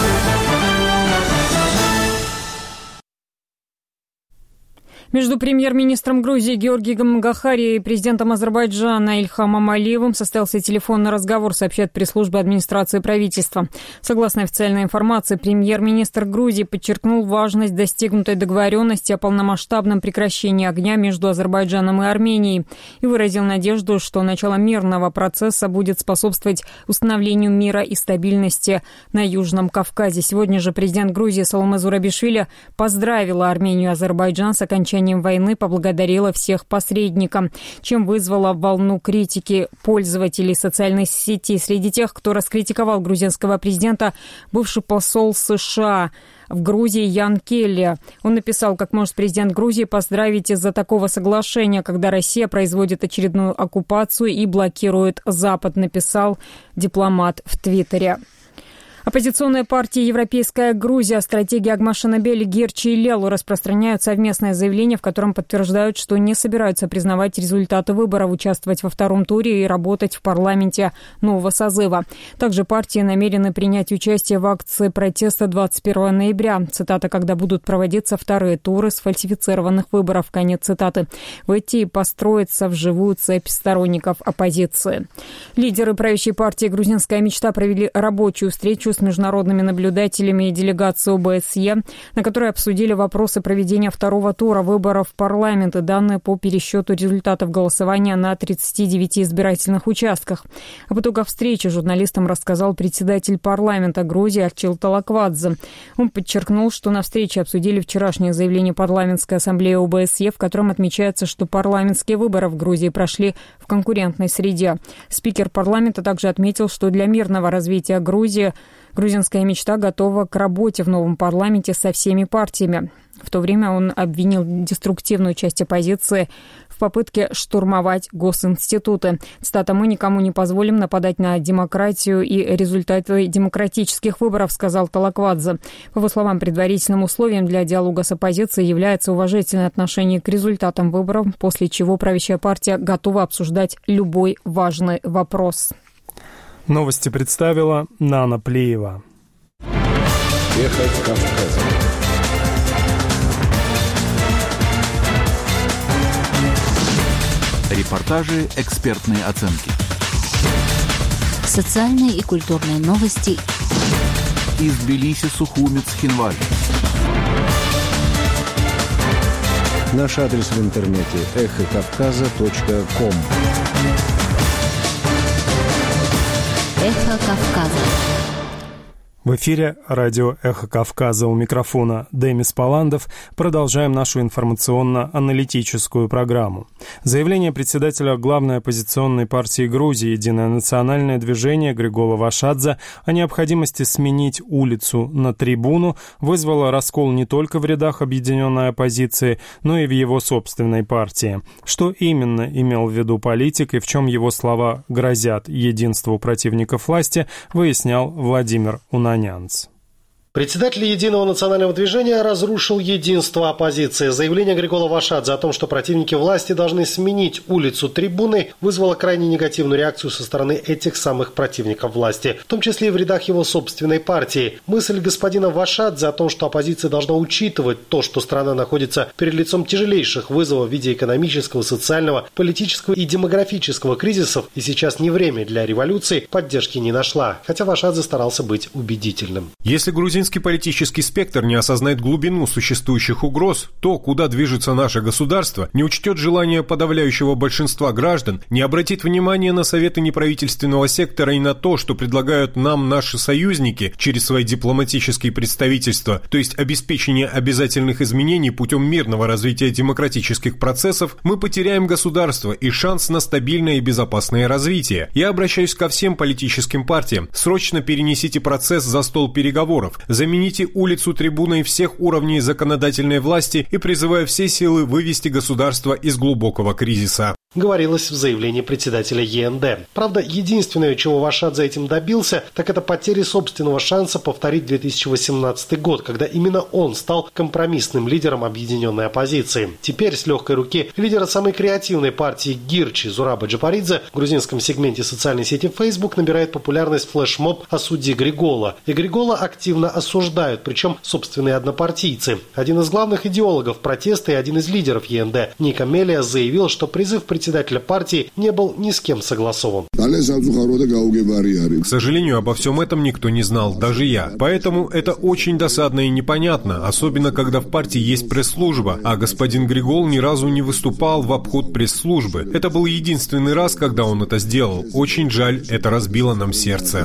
Между премьер-министром Грузии Георгием Гахари и президентом Азербайджана Ильхамом Алиевым состоялся телефонный разговор, сообщает пресс-служба администрации правительства. Согласно официальной информации, премьер-министр Грузии подчеркнул важность достигнутой договоренности о полномасштабном прекращении огня между Азербайджаном и Арменией и выразил надежду, что начало мирного процесса будет способствовать установлению мира и стабильности на Южном Кавказе. Сегодня же президент Грузии Саломе Зурабишвили поздравила Армению и Азербайджан с окончанием войны, поблагодарила всех посредников, чем вызвала волну критики пользователей социальной сети. Среди тех, кто раскритиковал грузинского президента, бывший посол США в Грузии Ян Келли. Он написал, как может президент Грузии поздравить из-за такого соглашения, когда Россия производит очередную оккупацию и блокирует Запад, написал дипломат в Твиттере. Оппозиционные партии «Европейская Грузия», стратегия Агмашинабели, Герчи и Лелу распространяют совместное заявление, в котором подтверждают, что не собираются признавать результаты выборов, участвовать во втором туре и работать в парламенте нового созыва. Также партии намерены принять участие в акции протеста 21 ноября. Цитата: «когда будут проводиться вторые туры сфальсифицированных выборов». Конец цитаты. Войти и построиться в живую цепь сторонников оппозиции. Лидеры правящей партии «Грузинская мечта» провели рабочую встречу с международными наблюдателями и делегацией ОБСЕ, на которой обсудили вопросы проведения второго тура выборов в парламент и данные по пересчету результатов голосования на 39 избирательных участках. Об итогах встречи журналистам рассказал председатель парламента Грузии Арчил Талаквадзе. Он подчеркнул, что на встрече обсудили вчерашнее заявление парламентской ассамблеи ОБСЕ, в котором отмечается, что парламентские выборы в Грузии прошли в конкурентной среде. Спикер парламента также отметил, что для мирного развития Грузии грузинская мечта готова к работе в новом парламенте со всеми партиями. В то время он обвинил деструктивную часть оппозиции в попытке штурмовать госинституты. Цитата: «Мы никому не позволим нападать на демократию и результаты демократических выборов», сказал Талаквадзе. По его словам, предварительным условием для диалога с оппозицией является уважительное отношение к результатам выборов, после чего правящая партия готова обсуждать любой важный вопрос. Новости представила Нана Плеева. Эхо Кавказа. Репортажи, экспертные оценки. Социальные и культурные новости. Из Тбилиси, Сухуми, Цхинвали. Наш адрес в интернете эхокавказа.ком. Эхо Кавказа. В эфире радио «Эхо Кавказа», у микрофона Демис Паландов. Продолжаем нашу информационно-аналитическую программу. Заявление председателя главной оппозиционной партии Грузии «Единое национальное движение» Григола Вашадзе о необходимости сменить улицу на трибуну вызвало раскол не только в рядах объединенной оппозиции, но и в его собственной партии. Что именно имел в виду политик и в чем его слова грозят единству противников власти, выяснял Владимир Унанянц. Председатель Единого национального движения разрушил единство оппозиции. Заявление Григола Вашадзе о том, что противники власти должны сменить улицу Трибуны, вызвало крайне негативную реакцию со стороны этих самых противников власти, в том числе и в рядах его собственной партии. Мысль господина Вашадзе о том, что оппозиция должна учитывать то, что страна находится перед лицом тяжелейших вызовов в виде экономического, социального, политического и демографического кризисов, и сейчас не время для революции, поддержки не нашла, хотя Вашадзе старался быть убедительным. Если грузинский политический спектр не осознает глубину существующих угроз, то, куда движется наше государство, не учтет желания подавляющего большинства граждан, не обратит внимания на советы неправительственного сектора и на то, что предлагают нам наши союзники через свои дипломатические представительства, то есть обеспечение обязательных изменений путем мирного развития демократических процессов, мы потеряем государство и шанс на стабильное и безопасное развитие. Я обращаюсь ко всем политическим партиям. Срочно перенесите процесс за стол переговоров. Замените улицу Трибуной всех уровней законодательной власти и призываю все силы вывести государство из глубокого кризиса. Говорилось в заявлении председателя ЕНД. Правда, единственное, чего Вашадзе этим добился, так это потери собственного шанса повторить 2018 год, когда именно он стал компромиссным лидером объединенной оппозиции. Теперь с легкой руки лидера самой креативной партии Гирчи Зураба Джапаридзе в грузинском сегменте социальной сети Facebook набирает популярность флешмоб о судье Григола. И Григола активно осуждают, причем собственные однопартийцы. Один из главных идеологов протеста и один из лидеров ЕНД Ника Мелия заявил, что призыв председателя партии не был ни с кем согласован. К сожалению, обо всем этом никто не знал, даже я. Поэтому это очень досадно и непонятно, особенно когда в партии есть пресс-служба, а господин Григол ни разу не выступал в обход пресс-службы. Это был единственный раз, когда он это сделал. Очень жаль, это разбило нам сердце.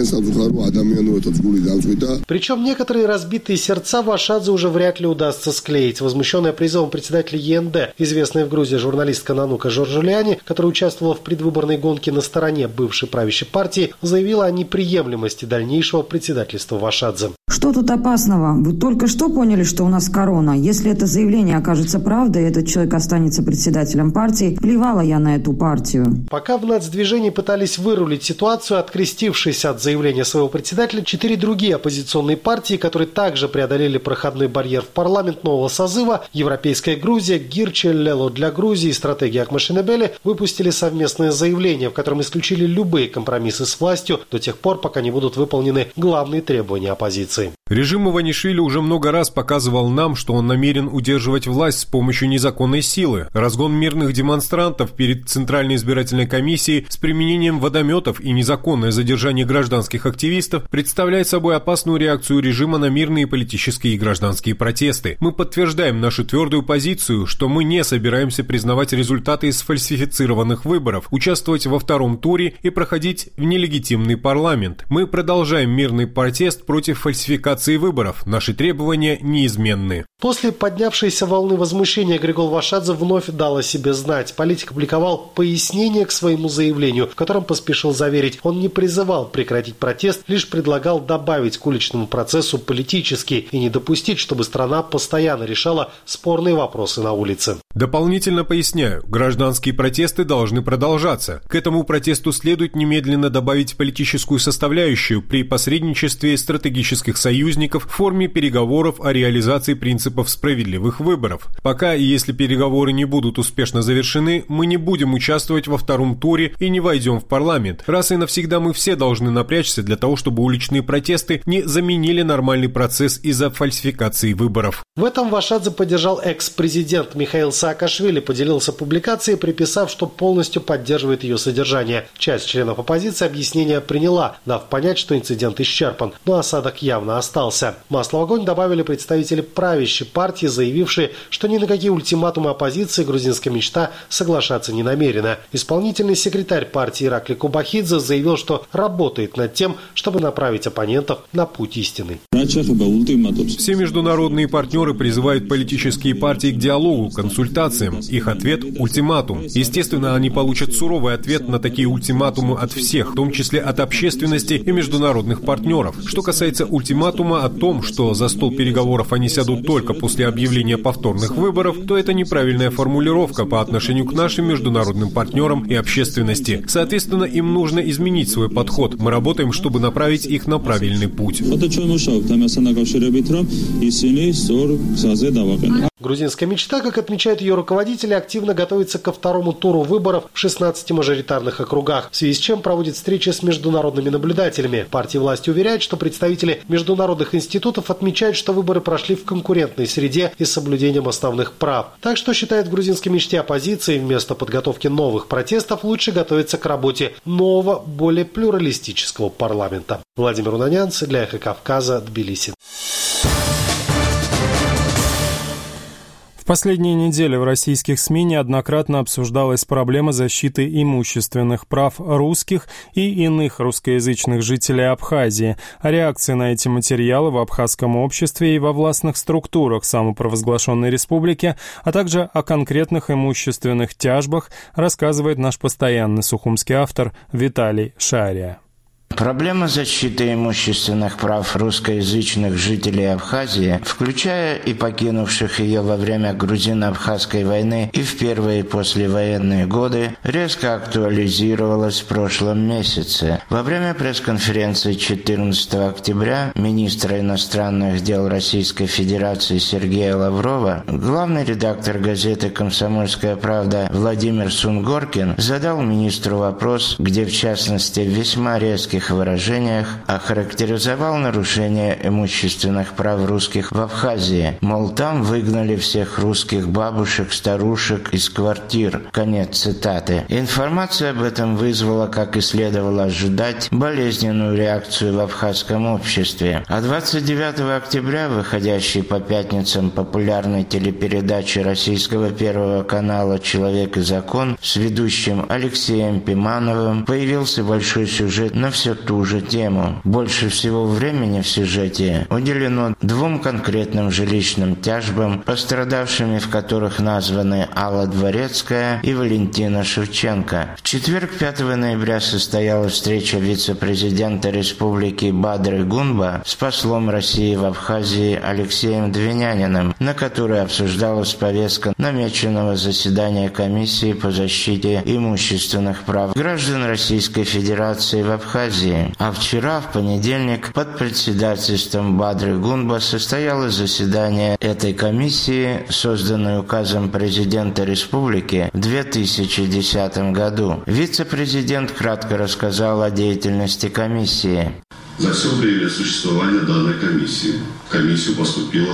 Причем некоторые разбитые сердца Вашадзе уже вряд ли удастся склеить. Возмущенная призывом председателя ЕНД, известная в Грузии журналистка Нанука Жоржуляни, которая участвовала в предвыборной гонке на стороне бывшей правящей партии, заявила о неприемлемости дальнейшего председательства Вашадзе. Что тут опасного? Вы только что поняли, что у нас корона. Если это заявление окажется правдой, этот человек останется председателем партии. Плевала я на эту партию. Пока в нацдвижении пытались вырулить ситуацию, открестившись от заявления своего председателя, 4 другие оппозиционные партии, которые также преодолели проходной барьер в парламент нового созыва, Европейская Грузия, Гирчи, Лело для Грузии и стратегия Акмашинебели, выпустили совместное заявление, в котором исключили любые компромиссы с властью до тех пор, пока не будут выполнены главные требования оппозиции. Режим Иванишвили уже много раз показывал нам, что он намерен удерживать власть с помощью незаконной силы. Разгон мирных демонстрантов перед Центральной избирательной комиссией с применением водометов и незаконное задержание гражданских активистов представляет собой опасную реакцию режима на мирные политические и гражданские протесты. Мы подтверждаем нашу твердую позицию, что мы не собираемся признавать результаты сфальсифицированных выборов, участвовать во втором туре и проходить в нелегитимный парламент. Мы продолжаем мирный протест против фальсификации выборов. Наши требования неизменны. После поднявшейся волны возмущения Григол Вашадзе вновь дал о себе знать. Политик опубликовал пояснение к своему заявлению, в котором поспешил заверить, он не призывал прекратить протест, лишь предлагал добавить к уличному процессу политический и не допустить, чтобы страна постоянно решала спорные вопросы на улице. Дополнительно поясняю, гражданские протесты должны продолжаться. К этому протесту следует немедленно добавить политическую составляющую при посредничестве стратегических союзников в форме переговоров о реализации принципов справедливых выборов. Пока и если переговоры не будут успешно завершены, мы не будем участвовать во втором туре и не войдем в парламент. Раз и навсегда мы все должны напрячься для того, чтобы уличные протесты не заменили нормальный процесс из-за фальсификации выборов. В этом Вашадзе поддержал экс-президент Михаил Саакашвили, поделился публикацией, приписав, что полностью поддерживает ее содержание. Часть членов оппозиции объяснение приняла, дав понять, что инцидент исчерпан, но осадок явно остался. Масло в огонь добавили представители правящей партии, заявившие, что ни на какие ультиматумы оппозиции грузинская мечта соглашаться не намерена. Исполнительный секретарь партии Иракли Кубахидзе заявил, что работает над тем, чтобы направить оппонентов на путь истины. Все международные партнеры призывают политические партии к диалогу, консультациям. Их ответ – ультиматум. Естественно, они получат суровый ответ на такие ультиматумы от всех, в том числе от общественности и международных партнеров. Что касается ультиматума, ультиматума о том, что за стол переговоров они сядут только после объявления повторных выборов, то это неправильная формулировка по отношению к нашим международным партнерам и общественности. Соответственно, им нужно изменить свой подход. Мы работаем, чтобы направить их на правильный путь. Грузинская мечта, как отмечают ее руководители, активно готовится ко второму туру выборов в 16 мажоритарных округах, в связи с чем проводит встречи с международными наблюдателями. Партия власти уверяет, что представители международных институтов отмечают, что выборы прошли в конкурентной среде и с соблюдением основных прав. Так что, считает в грузинской мечте оппозиции, вместо подготовки новых протестов лучше готовиться к работе нового, более плюралистического парламента. Владимир Унанянц для «Эхо Кавказа», Тбилиси. В последние недели в российских СМИ неоднократно обсуждалась проблема защиты имущественных прав русских и иных русскоязычных жителей Абхазии. О реакции на эти материалы в абхазском обществе и во властных структурах самопровозглашенной республики, а также о конкретных имущественных тяжбах рассказывает наш постоянный сухумский автор Виталий Шария. Проблема защиты имущественных прав русскоязычных жителей Абхазии, включая и покинувших ее во время грузино-абхазской войны и в первые послевоенные годы, резко актуализировалась в прошлом месяце. Во время пресс-конференции 14 октября министра иностранных дел Российской Федерации Сергея Лаврова главный редактор газеты «Комсомольская правда» Владимир Сунгоркин задал министру вопрос, где в частности в весьма резких выражениях охарактеризовал нарушение имущественных прав русских в Абхазии. Мол, там выгнали всех русских бабушек, старушек из квартир. Конец цитаты. Информация об этом вызвала, как и следовало ожидать, болезненную реакцию в абхазском обществе. А 29 октября, выходящей по пятницам популярной телепередачи российского Первого канала «Человек и закон» с ведущим Алексеем Пимановым, появился большой сюжет на все ту же тему. Больше всего времени в сюжете уделено двум конкретным жилищным тяжбам, пострадавшими в которых названы Алла Дворецкая и Валентина Шевченко. В четверг, 5 ноября, состоялась встреча вице-президента республики Бадры Гунба с послом России в Абхазии Алексеем Двиняниным, на которой обсуждалась повестка намеченного заседания комиссии по защите имущественных прав граждан Российской Федерации в Абхазии. А вчера, в понедельник, под председательством Бадры Гунба состоялось заседание этой комиссии, созданной указом президента республики в 2010 году. Вице-президент кратко рассказал о деятельности комиссии. За все время существования данной комиссии в комиссию поступило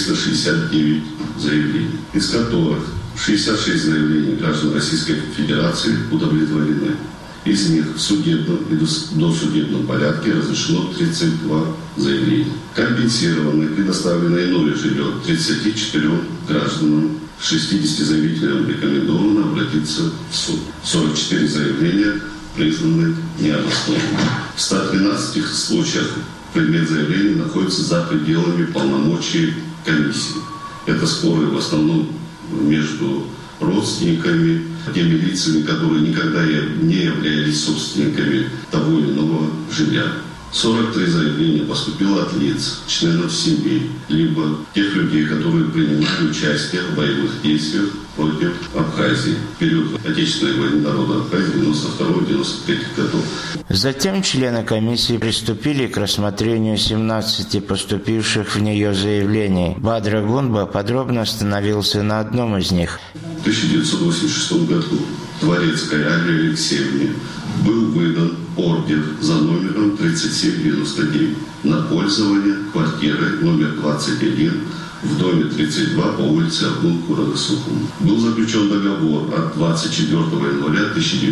369 заявлений, из которых 66 заявлений граждан Российской Федерации удовлетворены. Из них в судебном и досудебном порядке разрешено 32 заявления. Компенсировано и предоставлено иное жилье 34 гражданам, 60 заявителям рекомендовано обратиться в суд. 44 заявления признаны необоснованными. В 113 случаях предмет заявления находится за пределами полномочий комиссии. Это споры в основном между родственниками, теми лицами, которые никогда не являлись собственниками того или иного жилья. 43 заявления поступило от лиц, членов семей, либо тех людей, которые принимали участие в боевых действиях против Абхазии в период Отечественной войны народа Абхазии 92-93 годов. Затем члены комиссии приступили к рассмотрению 17 поступивших в нее заявлений. Бадра Гунба подробно остановился на одном из них. В 1986 году Дворецкой Алле Алексеевне был выдан ордер за номером 3799 на пользование квартирой номер 21 в доме 32 по улице Аргун, города Сухум. Был заключен договор от 24 января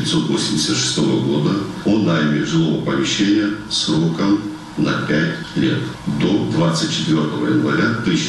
1986 года о найме жилого помещения сроком на 5 лет до 24 января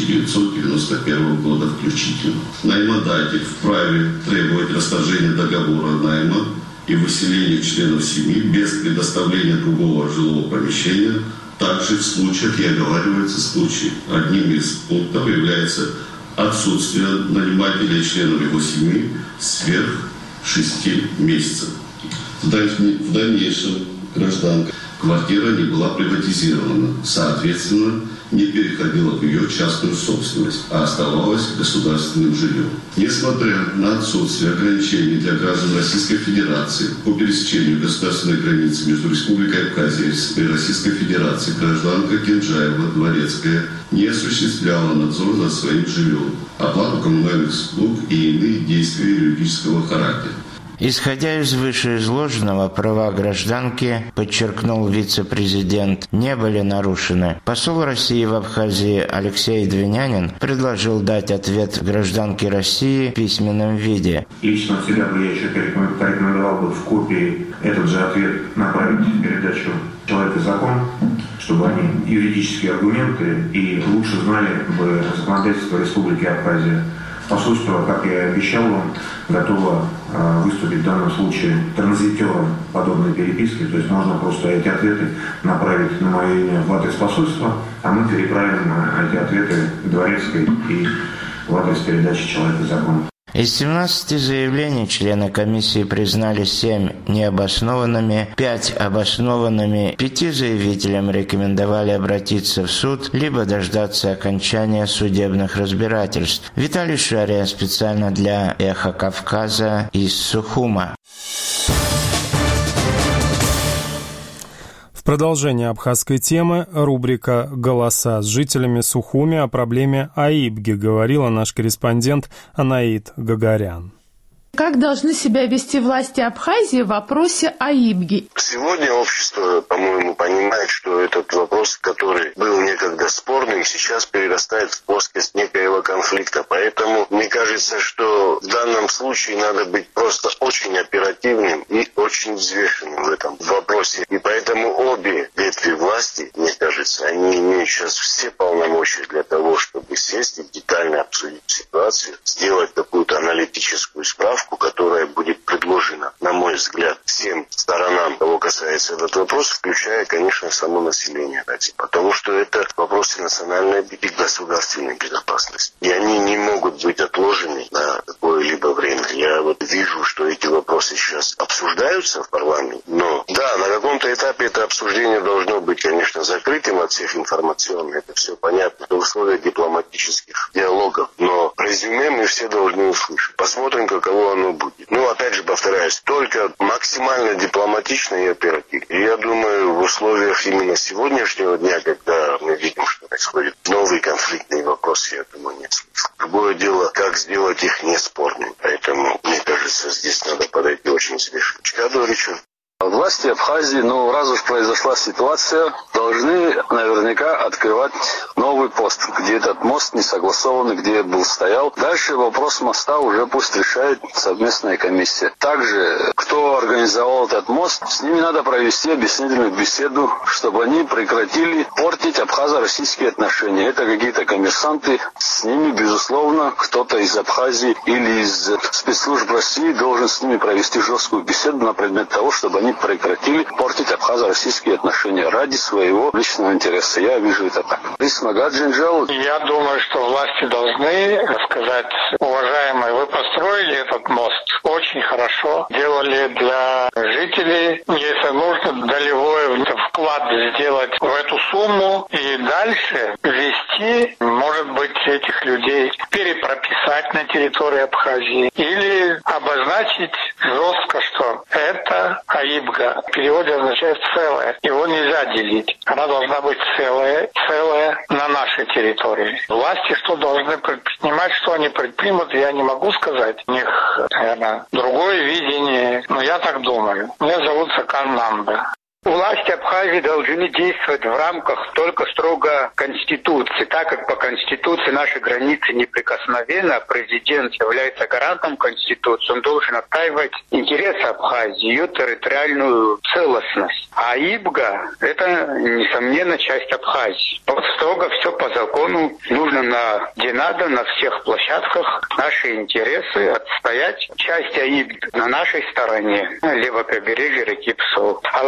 1991 года включительно. Наймодатель вправе требовать расторжения договора найма и выселения членов семьи без предоставления другого жилого помещения. Также в случаях и оговаривается случай. Одним из пунктов является отсутствие нанимателя и членов его семьи сверх 6 месяцев. В дальнейшем гражданка Квартира не была приватизирована, соответственно, не переходила в ее частную собственность, а оставалась государственным жильем. Несмотря на отсутствие ограничений для граждан Российской Федерации по пересечению государственной границы между Республикой Абхазия и Российской Федерацией, гражданка Кенджаева Дворецкая не осуществляла надзор над своим жильем, оплату коммунальных услуг и иные действия юридического характера. Исходя из вышеизложенного, права гражданки, подчеркнул вице-президент, не были нарушены. Посол России в Абхазии Алексей Двинянин предложил дать ответ гражданке России в письменном виде. Лично от себя бы я еще порекомендовал бы в копии этот же ответ направить в передачу «Человек и закон», чтобы они юридические аргументы и лучше знали бы законодательство Республики Абхазия. Посольство, как я и обещал вам, готово выступить в данном случае транзитером подобной переписки. То есть можно просто эти ответы направить на мое имя в адрес посольства, а мы переправим эти ответы Дворецкой и в адрес передачи «Человек и закон». Из 17 заявлений члены комиссии признали 7 необоснованными, 5 обоснованными, 5 заявителям рекомендовали обратиться в суд, либо дождаться окончания судебных разбирательств. Виталий Шария специально для «Эхо Кавказа» из Сухума. В продолжение абхазской темы рубрика «Голоса» с жителями Сухуми о проблеме Аибги, говорила наш корреспондент Анаит Гагарян. Как должны себя вести власти Абхазии в вопросе Аибги? Сегодня общество, по-моему, понимает, что этот вопрос, который был некогда спорным, сейчас перерастает в плоскость некоего конфликта. Поэтому мне кажется, что в данном случае надо быть просто очень оперативным и очень взвешенным в этом вопросе. И поэтому обе ветви власти, мне кажется, они имеют сейчас все полномочия для того, чтобы сесть и детально обсудить ситуацию, сделать какую-то аналитическую справку, которая будет предложена, на мой взгляд, всем сторонам, кого касается этот вопрос, включая, конечно, само население. Потому что это вопросы национальной и государственной безопасности. И они не могут быть отложены на какое-либо время. Я вижу, что эти вопросы сейчас обсуждаются в парламенте. Но да, на каком-то этапе это обсуждение должно быть, конечно, закрытым от всех информационно. Это все понятно. Это условия дипломатических диалогов. Но резюме мы все должны услышать. Посмотрим, каково оно будет. Ну, опять же, повторяюсь, только максимально дипломатично и оперативно. И я думаю, в условиях именно сегодняшнего дня, когда мы видим, что происходит новый конфликтный вопрос, я думаю, нет смысла. Другое дело, как сделать их неспорными. Поэтому, мне кажется, здесь надо подойти очень взвешенно. Чикадоричу. Власти Абхазии, раз уж произошла ситуация, должны наверняка открывать новый пост, где этот мост не согласованный, где был стоял. Дальше вопрос моста уже пусть решает совместная комиссия. Также, кто организовал этот мост, с ними надо провести объяснительную беседу, чтобы они прекратили портить абхазо-российские отношения. Это какие-то коммерсанты, с ними, безусловно, кто-то из Абхазии или из спецслужб России должен с ними провести жесткую беседу на предмет того, чтобы они прекратили портить абхазо-российские отношения ради своего личного интереса. Я вижу это так. Я думаю, что власти должны сказать: уважаемые, вы построили этот мост очень хорошо, делали для жителей, если нужно, долевой вклад сделать в эту сумму и дальше ввести, может быть, этих людей перепрописать на территории Абхазии или обозначить жестко, что это Аибга. В переводе означает целое. Его нельзя делить. Она должна быть целая на нашей территории. Власти что должны предпринимать, что они предпримут, я не могу сказать. У них, наверное, другое видение. Но я так думаю. Меня зовут Сакан Намда. Власти Абхазии должны действовать в рамках только строго Конституции, так как по Конституции наши границы неприкосновенны, а президент является гарантом Конституции, он должен отстаивать интересы Абхазии, ее территориальную целостность. А Аибга – это, несомненно, часть Абхазии. Вот строго все по закону, нужно где надо, на всех площадках наши интересы отстоять. Часть Аибги на нашей стороне, левое побережье реки Псол. Алхаз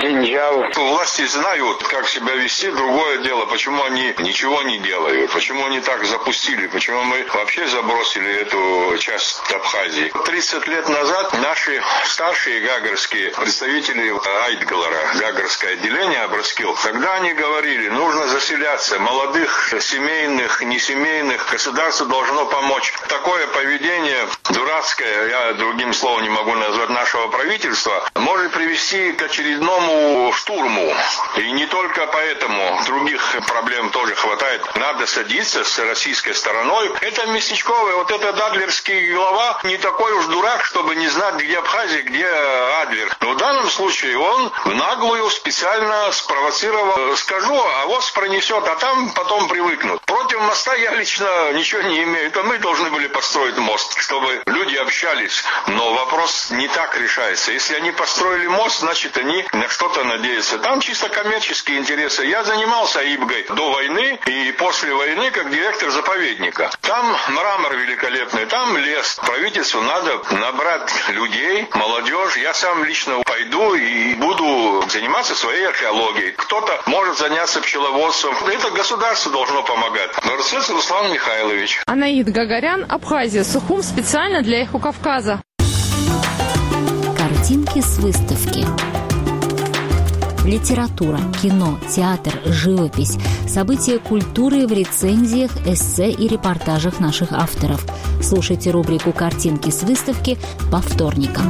кинжал. Власти знают, как себя вести, другое дело, почему они ничего не делают, почему они так запустили, почему мы вообще забросили эту часть Абхазии. 30 лет назад наши старшие гагарские представители Айтгалара, гагарское отделение Абраскил, тогда они говорили, нужно заселяться, молодых, семейных, несемейных, государство должно помочь. Такое поведение дурацкое, я другим словом не могу назвать, нашего правительства, может привести к очередному штурму. И не только поэтому, других проблем тоже хватает. Надо садиться с российской стороной. Это местечковый, вот этот адлерский глава не такой уж дурак, чтобы не знать, где Абхазия, где Адлер. Но в данном случае он в наглую специально спровоцировал. Скажу, а ВОЗ пронесет, а там потом привыкнут. Против моста я лично ничего не имею. Это мы должны были построить мост, чтобы люди общались. Но вопрос не так решается. Если они построили мост, значит они на что-то надеются. Там чисто коммерческие интересы. Я занимался Ибгой до войны и после войны как директор заповедника. Там мрамор великолепный, там лес. Правительству надо набрать людей, молодежь. Я сам лично пойду и буду заниматься своей археологией. Кто-то может заняться пчеловодством. Это государство должно помогать. Нарцисс Руслан Михайлович. Анаид Гагарян, Абхазия, Сухум, специально для «Эхо Кавказа». Картинки с выставки. Литература, кино, театр, живопись, события культуры в рецензиях, эссе и репортажах наших авторов. Слушайте рубрику «Картинки с выставки» по вторникам.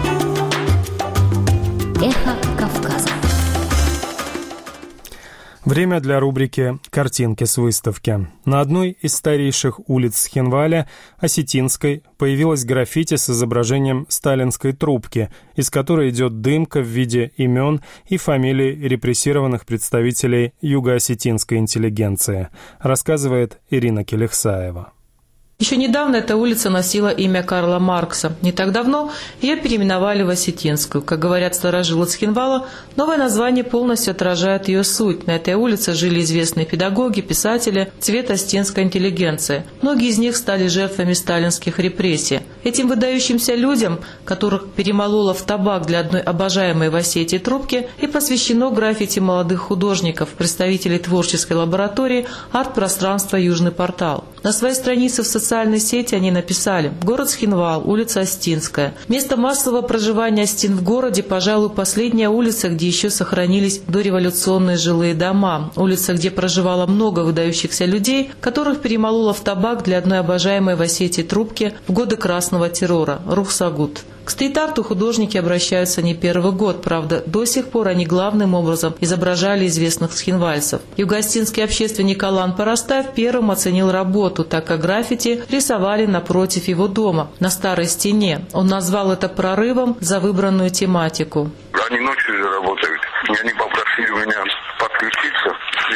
Эхо Кавказа. Время для рубрики «Картинки с выставки». На одной из старейших улиц Схинваля, Осетинской, появилось граффити с изображением сталинской трубки, из которой идет дымка в виде имен и фамилий репрессированных представителей юго-осетинской интеллигенции, рассказывает Ирина Келехсаева. Еще недавно эта улица носила имя Карла Маркса. Не так давно ее переименовали в Осетинскую. Как говорят старожилы Цхинвала, новое название полностью отражает ее суть. На этой улице жили известные педагоги, писатели, цвет осетинской интеллигенции. Многие из них стали жертвами сталинских репрессий. Этим выдающимся людям, которых перемололо в табак для одной обожаемой в Осетии трубки, и посвящено граффити молодых художников, представителей творческой лаборатории арт-пространства «Южный портал». На своей странице в социальной сети они написали: «Город Схинвал, улица Осетинская. Место массового проживания осетин в городе, пожалуй, последняя улица, где еще сохранились дореволюционные жилые дома. Улица, где проживало много выдающихся людей, которых перемололо в табак для одной обожаемой в Осетии трубки в годы красного террора. Рухсагут». К стрит-арту художники обращаются не первый год, правда, до сих пор они главным образом изображали известных схинвальцев. Юго-осетинский общественник Алан Парастаев первым оценил работу, так как граффити рисовали напротив его дома, на старой стене. Он назвал это прорывом за выбранную тематику. Они ночью работают, и они попросили меня подключиться.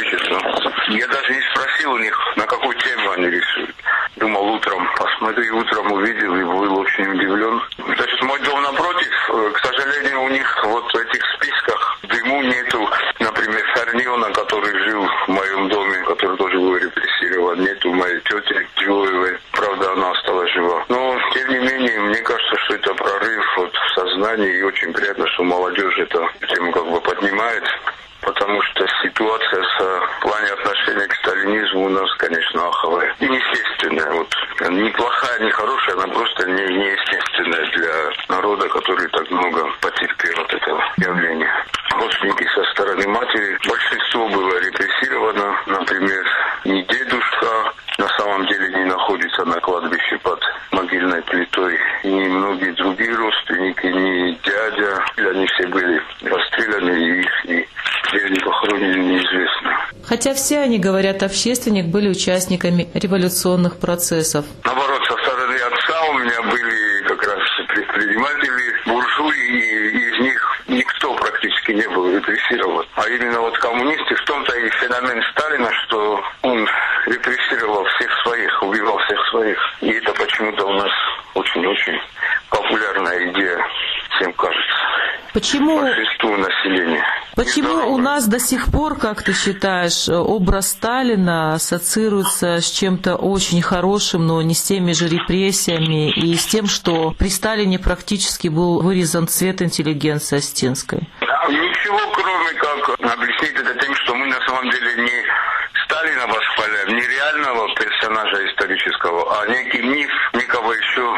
Я даже не спросил у них, на какую тему они рисуют. Думал, утром посмотрю, утром увидел и был очень удивлен. Значит, мой дом напротив, к сожалению, у них вот в этих списках дыму нету, например, Сарниона, который жил в моем доме, который тоже был репрессирован, нету моей тети Джоевой, правда, она осталась жива. Но, тем не менее, мне кажется, что это прорыв вот в сознании, и очень приятно, что молодежь эту тему как бы поднимает. Потому что ситуация в плане отношения к сталинизму у нас, конечно, аховая. И неестественная. Вот. Не плохая, не хорошая, она просто неестественная для народа, который так много потерпел от этого явления. Родственники со стороны матери, большинство было репрессировано. Например, ни дедушка на самом деле не находится на кладбище под могильной плитой, ни многие другие родственники, ни дядя. Они все были расстреляны, и их где они похоронены, неизвестно. Хотя все они, говорят, общественник, были участниками революционных процессов. Наоборот, со стороны отца у меня были как раз предприниматели, буржуи, и из них никто практически не был репрессирован. А именно вот коммунисты, в том-то и феномен Сталина, что он репрессировал всех своих, убивал всех своих. И это почему-то у нас очень-очень популярная идея, всем кажется. Почему большинству населения? Почему у нас до сих пор, как ты считаешь, образ Сталина ассоциируется с чем-то очень хорошим, но не с теми же репрессиями и с тем, что при Сталине практически был вырезан цвет интеллигенции осетинской? Ничего ничего, кроме как объяснить это тем, что мы на самом деле не Сталина восхваляем, не реального персонажа исторического, а некий миф некого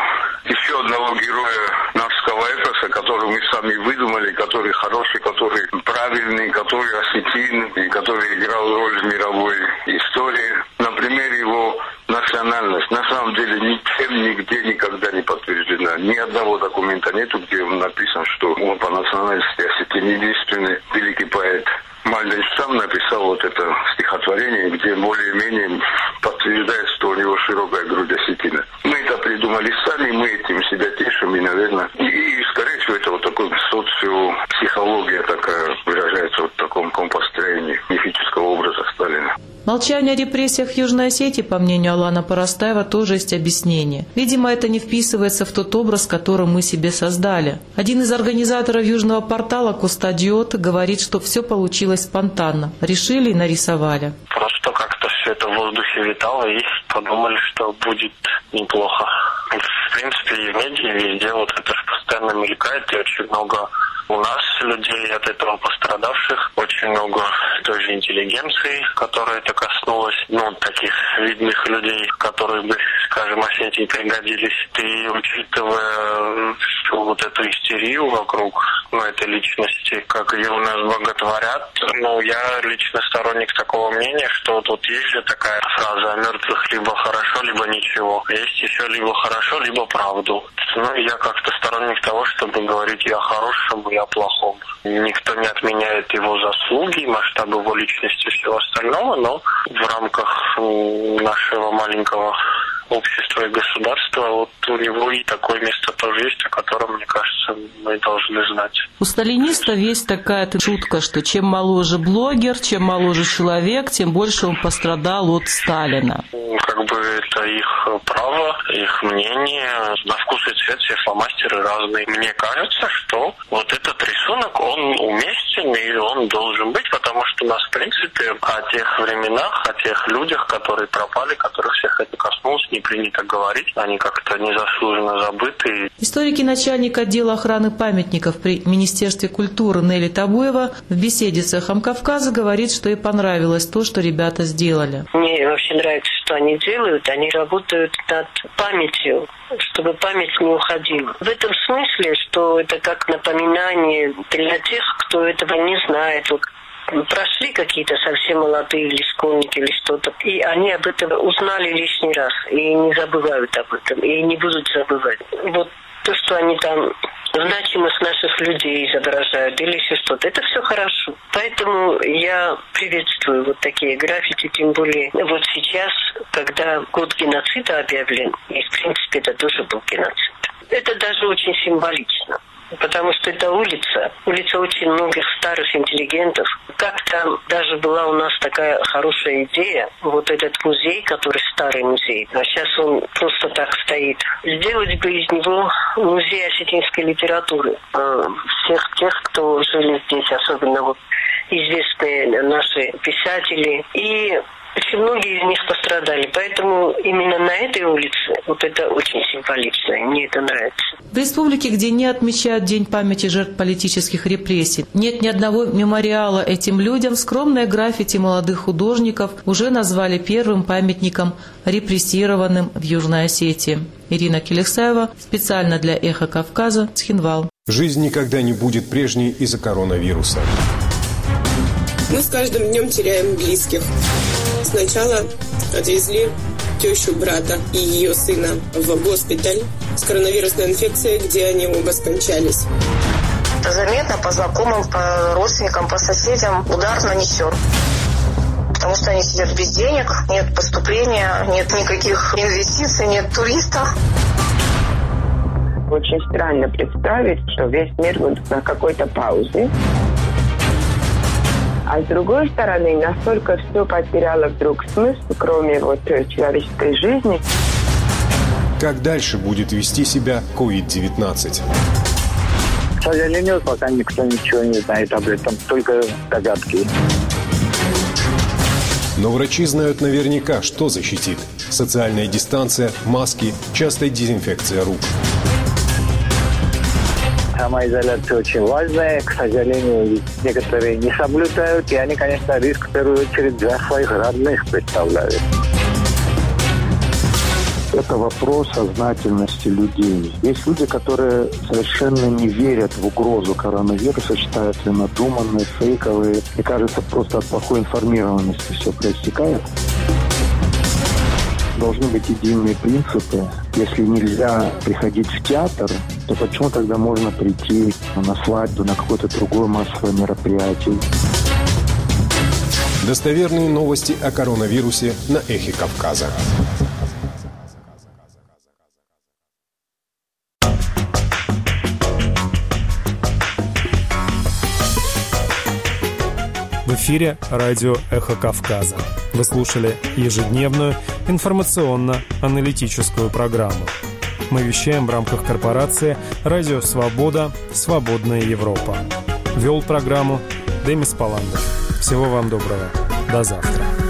еще одного героя навского эпоса, который мы сами выдумали, который хороший, который правильный, который осветин, и который играл роль в мировой истории. На примере его национальность. На самом деле ничем, нигде, никогда не подтверждена. Ни одного документа нету, где написано, что он по национальности осетин, единственный великий поэт. Мальденш сам написал вот это стихотворение, где более-менее подтверждает, что у него широкая грудь осетина. Мы это придумали сами, мы этим себя тешим, и, наверное, и скорее всего, это вот такой социопсихология такая выражается вот в таком построении мифического образа Сталина. Молчание о репрессиях в Южной Осетии, по мнению Алана Поростаева, тоже есть объяснение. Видимо, это не вписывается в тот образ, который мы себе создали. Один из организаторов Южного портала, Кустадиот, говорит, что все получилось спонтанно. Решили и нарисовали. Просто как-то все это в воздухе витало и подумали, что будет неплохо. В принципе, и в медиа везде вот это же постоянно мелькает, и очень много у нас людей от этого пострадавших, очень много той же интеллигенции, которая это коснулась, таких видных людей, которые бы, скажем, Осетии пригодились. И учитывая всю вот эту истерию вокруг этой личности, как ее у нас боготворят, я лично сторонник такого мнения, что тут есть же такая фраза о мертвых: либо хорошо, либо ничего. Есть еще либо хорошо, либо правду. Я как-то сторонник того, чтобы говорить и о хорошем, и о плохом. Никто не отменяет его заслуги, масштаб его личности и всего остального, но в рамках нашего маленького общества и государства вот у него и такое место тоже есть, о котором, мне кажется, мы должны знать. У сталинистов есть такая шутка, что чем моложе блогер, чем моложе человек, тем больше он пострадал от Сталина. Это их право, их мнение. На вкус и цвет все фломастеры разные. Мне кажется, что вот этот рисунок, он уместен и он должен быть, потому что у нас, в принципе, о тех временах, о тех людях, которые пропали, которых всех это коснулось, не принято говорить. Они как-то незаслуженно забыты. Историк и начальник отдела охраны памятников при Министерстве культуры Нелли Табуева в беседе с «Эхом Кавказа» говорит, что ей понравилось то, что ребята сделали. Мне вообще нравится, что они делают. Они работают над памятью, чтобы память не уходила. В этом смысле, что это как напоминание для тех, кто этого не знает. Прошли какие-то совсем молодые или школьники или что-то, и они об этом узнали лишний раз, и не забывают об этом, и не будут забывать. Вот то, что они там значимость наших людей изображают или еще что-то, это все хорошо. Поэтому я приветствую вот такие граффити, тем более вот сейчас, когда год геноцида объявлен, и в принципе это тоже был геноцид. Это даже очень символично. Потому что это улица очень многих старых интеллигентов. Как-то даже была у нас такая хорошая идея, вот этот музей, который старый музей, а сейчас он просто так стоит. Сделать бы из него музей осетинской литературы. Всех тех, кто жили здесь, особенно известные наши писатели. И очень многие из них пострадали. Поэтому именно на этой улице это очень символично. И мне это нравится. В республике, где не отмечают День памяти жертв политических репрессий, нет ни одного мемориала этим людям, скромное граффити молодых художников уже назвали первым памятником репрессированным в Южной Осетии. Ирина Келексаева специально для «Эхо Кавказа», Цхинвал. Жизнь никогда не будет прежней из-за коронавируса. Мы с каждым днем теряем близких. Сначала отвезли тещу брата и ее сына в госпиталь с коронавирусной инфекцией, где они оба скончались. Это заметно по знакомым, по родственникам, по соседям удар нанесен. Потому что они сидят без денег, нет поступления, нет никаких инвестиций, нет туристов. Очень странно представить, что весь мир будет на какой-то паузе. А с другой стороны, настолько все потеряло вдруг смысл, кроме человеческой жизни. Как дальше будет вести себя COVID-19? К сожалению, пока никто ничего не знает об этом, только догадки. Но врачи знают наверняка, что защитит. Социальная дистанция, маски, частая дезинфекция рук. Самоизоляция очень важная. К сожалению, некоторые не соблюдают, и они, конечно, риск в первую очередь для своих родных представляют. Это вопрос сознательности людей. Есть люди, которые совершенно не верят в угрозу коронавируса, считают ее надуманной, фейковой. Мне кажется, просто от плохой информированности все проистекает. Должны быть единые принципы. Если нельзя приходить в театр, то почему тогда можно прийти на свадьбу, на какое-то другое массовое мероприятие? Достоверные новости о коронавирусе на Эхе Кавказа. В эфире радио «Эхо Кавказа». Вы слушали ежедневную информационно-аналитическую программу. Мы вещаем в рамках корпорации «Радио Свобода. Свободная Европа». Вел программу Демис Паландов. Всего вам доброго. До завтра.